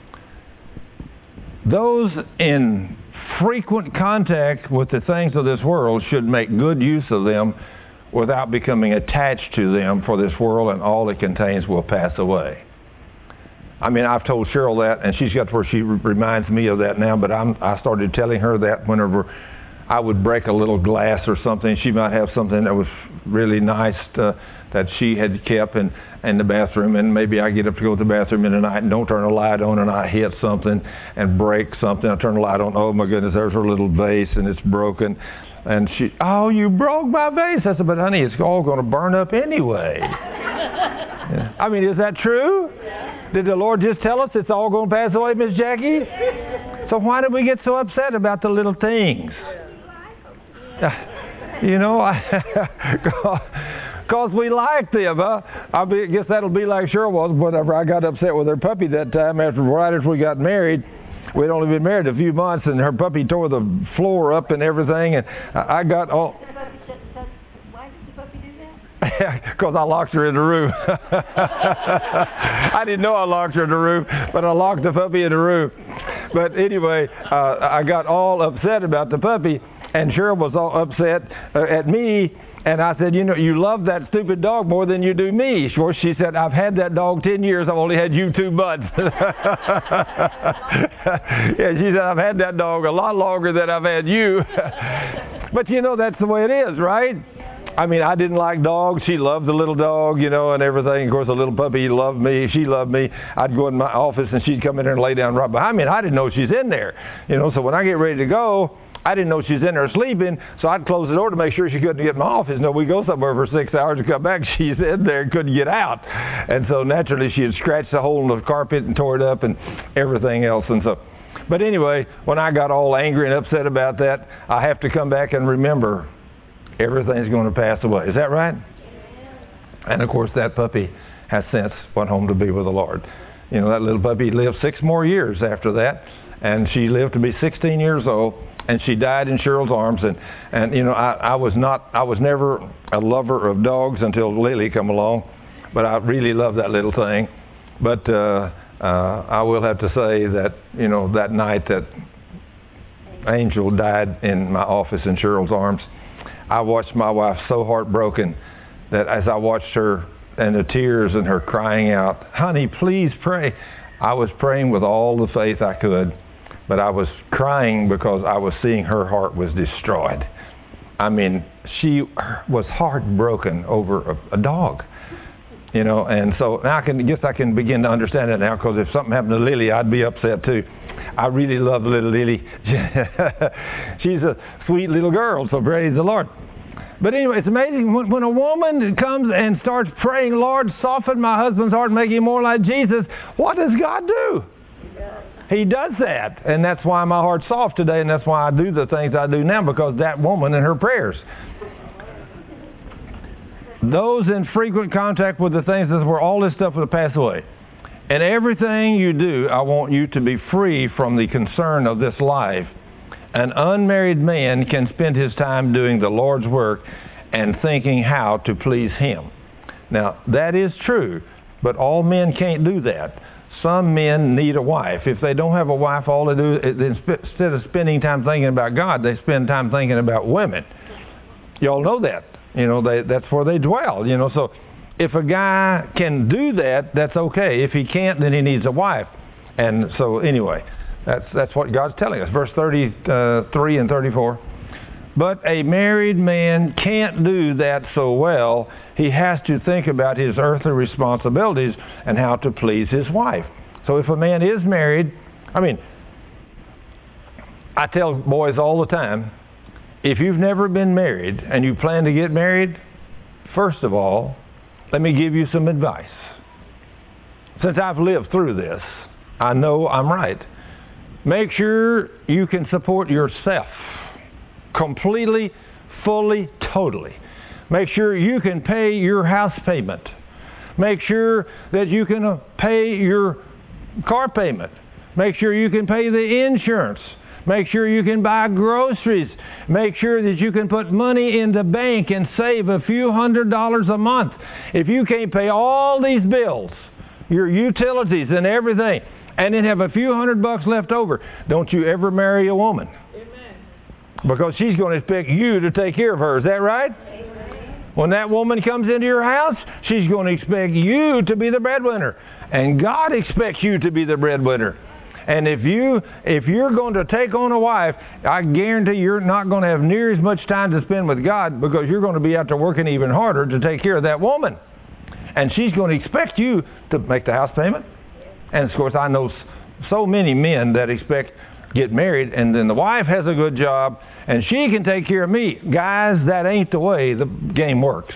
S1: Those in frequent contact with the things of this world should make good use of them without becoming attached to them, for this world and all it contains will pass away. I mean, I've told Cheryl that, and she's got to where she re- reminds me of that now, but I'm, I started telling her that whenever I would break a little glass or something. She might have something that was really nice to, that she had kept in, in the bathroom, and maybe I get up to go to the bathroom in the night and don't turn the light on, and I hit something and break something. I turn the light on. Oh, my goodness, there's her little vase, and it's broken. And she, oh, you broke my vase. I said, but honey, it's all going to burn up anyway. Yeah. I mean, is that true? Yeah. Did the Lord just tell us it's all going to pass away, Miss Jackie? So why did we get so upset about the little things? Uh, you know, because we like them. Huh? I be, guess that'll be like Cheryl was whenever I got upset with her puppy that time after right after we got married. We'd only been married a few months, and her puppy tore the floor up and everything, and I got all...
S4: Why did the puppy do that?
S1: Because I locked her in the room. I didn't know I locked her in the room, but I locked the puppy in the room. But anyway, uh, I got all upset about the puppy, and Cheryl was all upset uh, at me. And I said, you know, you love that stupid dog more than you do me. Of course, she said, I've had that dog ten years. I've only had you two months. Yeah, she said, I've had that dog a lot longer than I've had you. But, you know, that's the way it is, right? I mean, I didn't like dogs. She loved the little dog, you know, and everything. Of course, the little puppy loved me. She loved me. I'd go in my office, and she'd come in there and lay down right behind me. And I didn't know she's in there. You know, so when I get ready to go, I didn't know she was in there sleeping, so I'd close the door to make sure she couldn't get in my office. No, we go somewhere for six hours and come back, she's in there and couldn't get out. And so naturally she had scratched a hole in the carpet and tore it up and everything else. And so, but anyway, when I got all angry and upset about that, I have to come back and remember everything's going to pass away. Is that right? And of course that puppy has since went home to be with the Lord. You know, that little puppy lived six more years after that, and she lived to be sixteen years old. And she died in Cheryl's arms, and, and you know, I, I was not, I was never a lover of dogs until Lily come along, but I really love that little thing. But uh, uh, I will have to say that, you know, that night that Angel died in my office in Cheryl's arms, I watched my wife so heartbroken that as I watched her and the tears and her crying out, honey, please pray. I was praying with all the faith I could. But I was crying because I was seeing her heart was destroyed. I mean, she was heartbroken over a, a dog, you know. And so now I can guess I can begin to understand it now, because if something happened to Lily, I'd be upset too. I really love little Lily. She's a sweet little girl, so praise the Lord. But anyway, it's amazing when, when a woman comes and starts praying, Lord, soften my husband's heart, make him more like Jesus. What does God do? He does that, and that's why my heart's soft today, and that's why I do the things I do now, because that woman and her prayers. Those in frequent contact with the things that were all this stuff will pass away. And everything you do, I want you to be free from the concern of this life. An unmarried man can spend his time doing the Lord's work and thinking how to please Him. Now, that is true, but all men can't do that. Some men need a wife. If they don't have a wife, all they do is instead of spending time thinking about God, they spend time thinking about women. Y'all know that. You know, they, that's where they dwell. You know, so if a guy can do that, that's okay. If he can't, then he needs a wife. And so anyway, that's that's what God's telling us. Verse thirty-three and thirty-four. But a married man can't do that so well. He has to think about his earthly responsibilities and how to please his wife. So if a man is married, I mean, I tell boys all the time, if you've never been married and you plan to get married, first of all, let me give you some advice. Since I've lived through this, I know I'm right. Make sure you can support yourself completely, fully, totally. Make sure you can pay your house payment. Make sure that you can pay your car payment. Make sure you can pay the insurance. Make sure you can buy groceries. Make sure that you can put money in the bank and save a few hundred dollars a month. If you can't pay all these bills, your utilities and everything, and then have a few hundred bucks left over, don't you ever marry a woman. Amen. Because she's going to expect you to take care of her. Is that right? Amen. When that woman comes into your house, she's going to expect you to be the breadwinner. And God expects you to be the breadwinner. And if you if you're going to take on a wife, I guarantee you're not going to have near as much time to spend with God, because you're going to be out there working even harder to take care of that woman. And she's going to expect you to make the house payment. And of course, I know so many men that expect get married, and then the wife has a good job, and she can take care of me. Guys, that ain't the way the game works.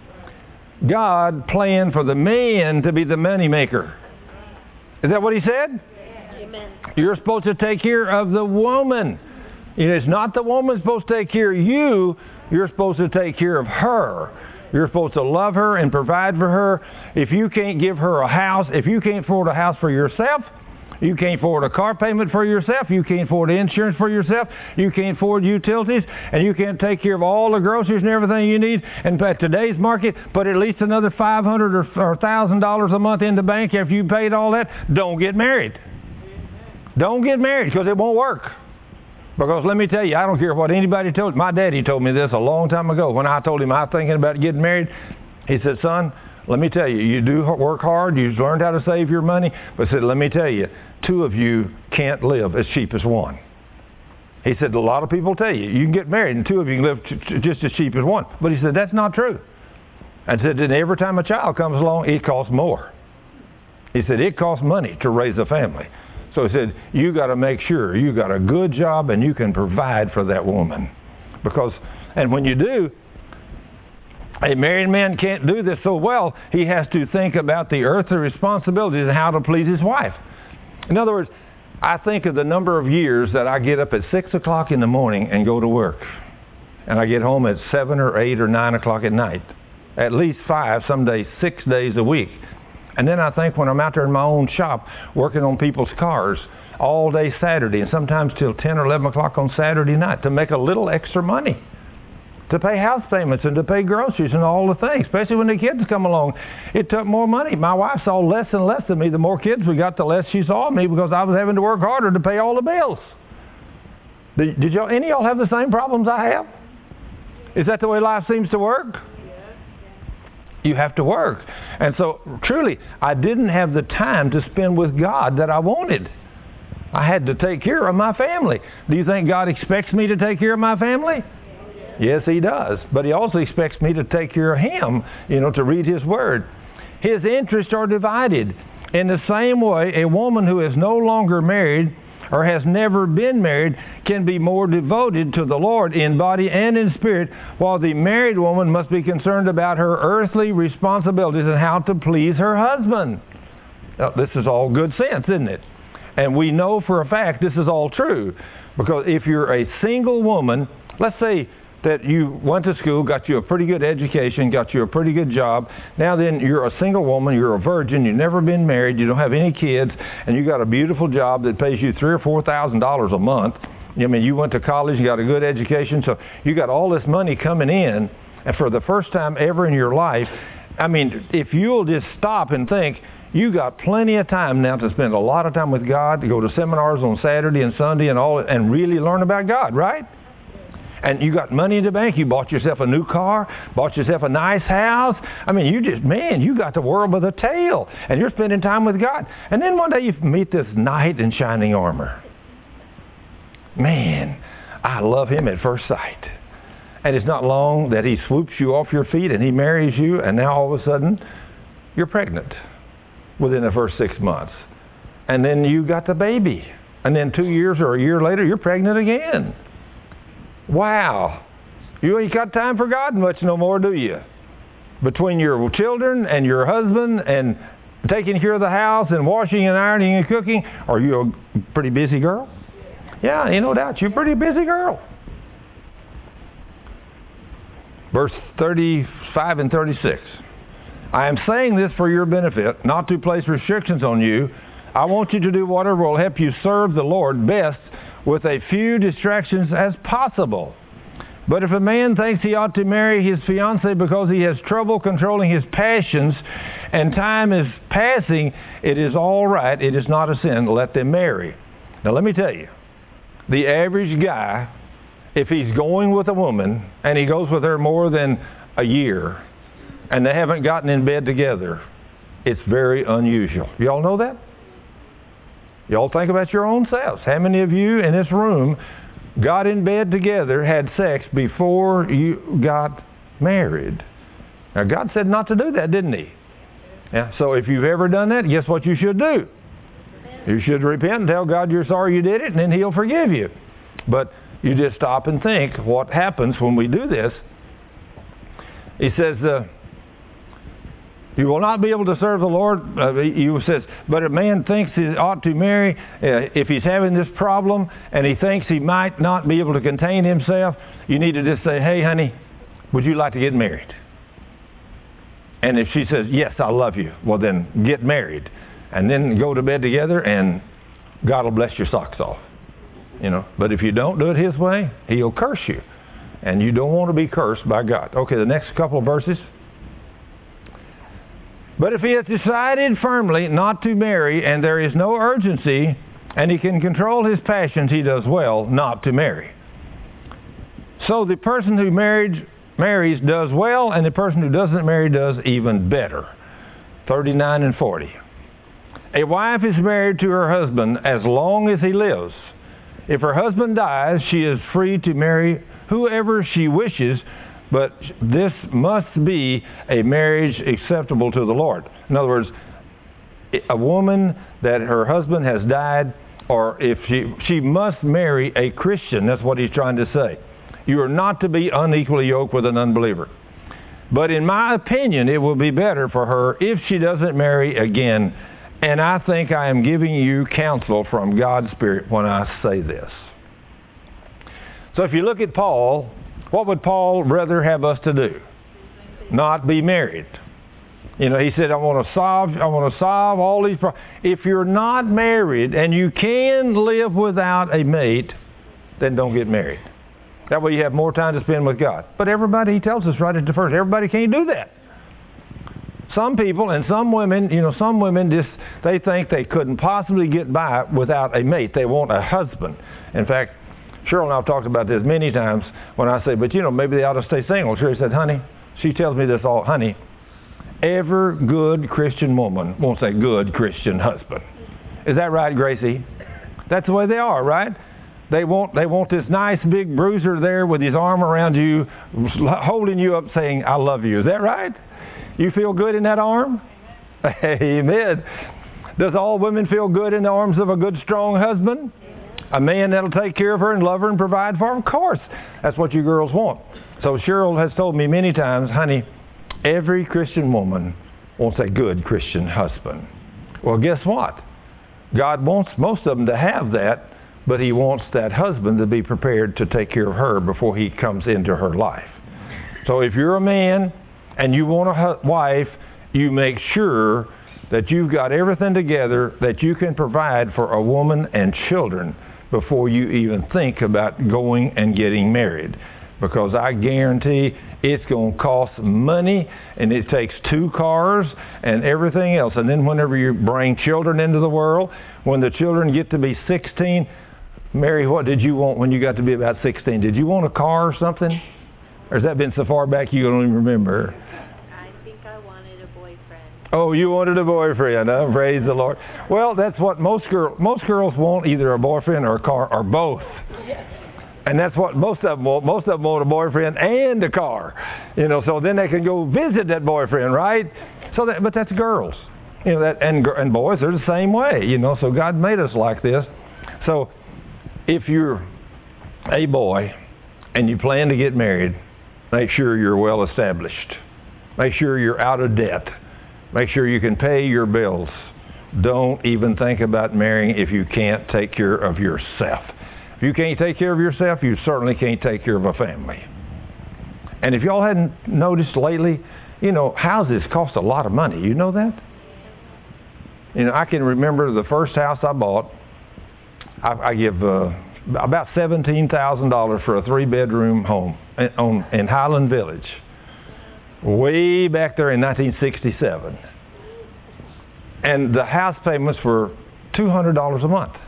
S1: God planned for the man to be the money maker. Is that what he said?
S4: Amen.
S1: You're supposed to take care of the woman. It's not the woman supposed to take care of you. You're supposed to take care of her. You're supposed to love her and provide for her. If you can't give her a house, if you can't afford a house for yourself, you can't afford a car payment for yourself, you can't afford insurance for yourself, you can't afford utilities, and you can't take care of all the groceries and everything you need, and at today's market, put at least another five hundred dollars or one thousand dollars a month in the bank after you paid all that, don't get married. Don't get married, because it won't work. Because let me tell you, I don't care what anybody told me. My daddy told me this a long time ago. When I told him I was thinking about getting married, he said, son, let me tell you, you do work hard, you've learned how to save your money, but said, let me tell you, two of you can't live as cheap as one. He said, a lot of people tell you, you can get married and two of you can live t- t- just as cheap as one. But he said, that's not true. And said, then every time a child comes along, it costs more. He said, it costs money to raise a family. So he said, you got to make sure you got a good job and you can provide for that woman. Because, and when you do, a married man can't do this so well. He has to think about the earthly responsibilities and how to please his wife. In other words, I think of the number of years that I get up at six o'clock in the morning and go to work. And I get home at seven or eight or nine o'clock at night. At least five, some days six days a week. And then I think when I'm out there in my own shop working on people's cars all day Saturday and sometimes till ten or eleven o'clock on Saturday night to make a little extra money, to pay house payments and to pay groceries and all the things, especially when the kids come along. It took more money. My wife saw less and less of me. The more kids we got, the less she saw of me, because I was having to work harder to pay all the bills. Did, did y'all, any of y'all have the same problems I have? Is that the way life seems to work? You have to work. And so, truly, I didn't have the time to spend with God that I wanted. I had to take care of my family. Do you think God expects me to take care of my family? Yes, He does. But He also expects me to take care of Him, you know, to read His Word. His interests are divided. In the same way, a woman who is no longer married or has never been married can be more devoted to the Lord in body and in spirit, while the married woman must be concerned about her earthly responsibilities and how to please her husband. Now, this is all good sense, isn't it? And we know for a fact this is all true, because if you're a single woman, let's say that you went to school, got you a pretty good education, got you a pretty good job. Now then, you're a single woman, you're a virgin, you've never been married, you don't have any kids, and you got a beautiful job that pays you three or four thousand dollars a month. I mean, you went to college, you got a good education, so you got all this money coming in, and for the first time ever in your life, I mean, if you'll just stop and think, you got plenty of time now to spend a lot of time with God, to go to seminars on Saturday and Sunday and all, and really learn about God, right? And you got money in the bank. You bought yourself a new car, bought yourself a nice house. I mean, you just, man, you got the world by the tail. And you're spending time with God. And then one day you meet this knight in shining armor. Man, I love him at first sight. And it's not long that he swoops you off your feet and he marries you. And now all of a sudden, you're pregnant within the first six months. And then you got the baby. And then two years or a year later, you're pregnant again. Wow. You ain't got time for God much no more, do you? Between your children and your husband and taking care of the house and washing and ironing and cooking, are you a pretty busy girl? Yeah, ain't no doubt. You're a pretty busy girl. Verse thirty-five and thirty-six. I am saying this for your benefit, not to place restrictions on you. I want you to do whatever will help you serve the Lord best with a few distractions as possible. But if a man thinks he ought to marry his fiancée because he has trouble controlling his passions and time is passing, it is all right. It is not a sin. Let them marry. Now let me tell you, the average guy, if he's going with a woman and he goes with her more than a year and they haven't gotten in bed together, it's very unusual. Y'all know that? Y'all think about your own selves. How many of you in this room got in bed together, had sex before you got married? Now God said not to do that, didn't He? Yeah. So if you've ever done that, guess what you should do? You should repent and tell God you're sorry you did it, and then He'll forgive you. But you just stop and think what happens when we do this. He says, uh, you will not be able to serve the Lord. Uh, he says, but a man thinks he ought to marry, uh, if he's having this problem and he thinks he might not be able to contain himself, you need to just say, hey, honey, would you like to get married? And if she says, yes, I love you, well, then get married. And then go to bed together, and God will bless your socks off. You know, but if you don't do it His way, He'll curse you. And you don't want to be cursed by God. Okay, the next couple of verses. But if he has decided firmly not to marry, and there is no urgency, and he can control his passions, he does well not to marry. So the person who married, marries does well, and the person who doesn't marry does even better. thirty-nine and forty. A wife is married to her husband as long as he lives. If her husband dies, she is free to marry whoever she wishes, but this must be a marriage acceptable to the Lord. In other words, a woman that her husband has died, or if she, she must marry a Christian. That's what he's trying to say. You are not to be unequally yoked with an unbeliever. But in my opinion, it will be better for her if she doesn't marry again. And I think I am giving you counsel from God's Spirit when I say this. So if you look at Paul, what would Paul rather have us to do? Not be married. You know, he said, I want to solve, I want to solve all these problems. If you're not married and you can live without a mate, then don't get married. That way you have more time to spend with God. But everybody, he tells us right at the first, everybody can't do that. Some people and some women, you know, some women just, they think they couldn't possibly get by without a mate. They want a husband. In fact, Cheryl and I have talked about this many times when I say, but you know, maybe they ought to stay single. Cheryl said, honey, she tells me this all, honey, every good Christian woman wants a good Christian husband. Is that right, Gracie? That's the way they are, right? They want, they want this nice big bruiser there with his arm around you, holding you up saying, I love you. Is that right? You feel good in that arm? Amen. Does all women feel good in the arms of a good, strong husband? A man that'll take care of her and love her and provide for her? Of course. That's what you girls want. So Cheryl has told me many times, honey, every Christian woman wants a good Christian husband. Well, guess what? God wants most of them to have that, but He wants that husband to be prepared to take care of her before he comes into her life. So if you're a man and you want a wife, you make sure that you've got everything together that you can provide for a woman and children before you even think about going and getting married. Because I guarantee it's going to cost money, and it takes two cars and everything else. And then whenever you bring children into the world, when the children get to be sixteen, Mary, what did you want when you got to be about sixteen? Did you want a car or something? Or has that been so far back you don't even remember?
S4: I think I wanted a boyfriend.
S1: Oh, you wanted a boyfriend, huh? Praise the Lord. Well, that's what most girl, most girls want, either a boyfriend or a car, or both. And that's what most of them want. Most of them want a boyfriend and a car. You know, so then they can go visit that boyfriend, right? So that, but that's girls. You know, that, and, and boys are the same way, you know, so God made us like this. So if you're a boy and you plan to get married, make sure you're well established. Make sure you're out of debt. Make sure you can pay your bills. Don't even think about marrying if you can't take care of yourself. If you can't take care of yourself, you certainly can't take care of a family. And if y'all hadn't noticed lately, you know, houses cost a lot of money. You know that? You know, I can remember the first house I bought, I, I give uh, about seventeen thousand dollars for a three-bedroom home in, on, in Highland Village, way back there in nineteen sixty-seven. And the house payments were two hundred dollars a month.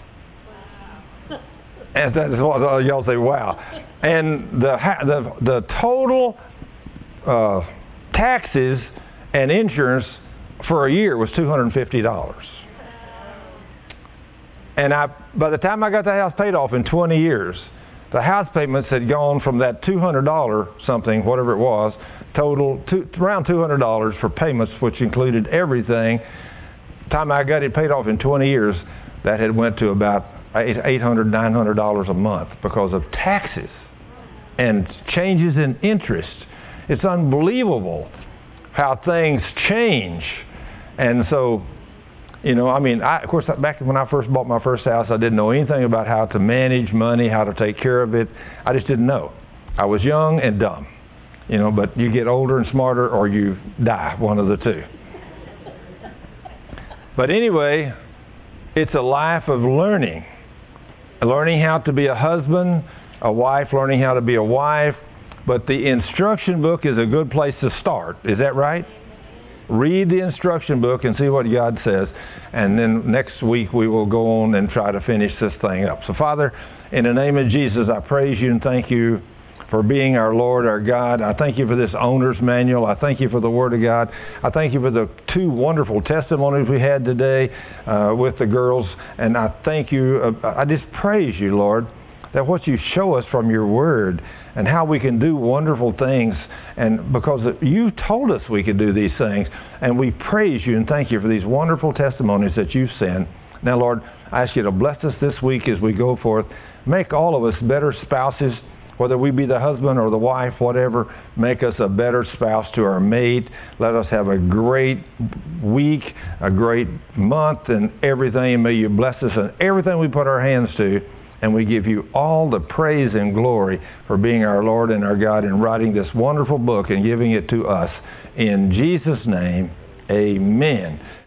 S1: And that's what uh, y'all say, wow. And the the, the total uh, taxes and insurance for a year was two hundred fifty dollars. And I, by the time I got the house paid off in twenty years, the house payments had gone from that two hundred dollars something, whatever it was, total to around two hundred dollars for payments, which included everything. The time I got it paid off in twenty years, that had went to about eight hundred dollars, nine hundred dollars a month because of taxes and changes in interest. It's unbelievable how things change. And so, you know, I mean, I, of course, back when I first bought my first house, I didn't know anything about how to manage money, how to take care of it. I just didn't know. I was young and dumb, you know, but you get older and smarter or you die, one of the two. But anyway, it's a life of learning. Learning how to be a husband, a wife, learning how to be a wife. But the instruction book is a good place to start. Is that right? Read the instruction book and see what God says. And then next week we will go on and try to finish this thing up. So Father, in the name of Jesus, I praise you and thank you for being our Lord, our God. I thank you for this owner's manual. I thank you for the Word of God. I thank you for the two wonderful testimonies we had today uh, with the girls. And I thank you. Uh, I just praise you, Lord, that what you show us from your Word and how we can do wonderful things. And because you told us we could do these things. And we praise you and thank you for these wonderful testimonies that you've sent. Now, Lord, I ask you to bless us this week as we go forth. Make all of us better spouses. Whether we be the husband or the wife, whatever, make us a better spouse to our mate. Let us have a great week, a great month, and everything. May you bless us in everything we put our hands to. And we give you all the praise and glory for being our Lord and our God and writing this wonderful book and giving it to us. In Jesus' name, amen.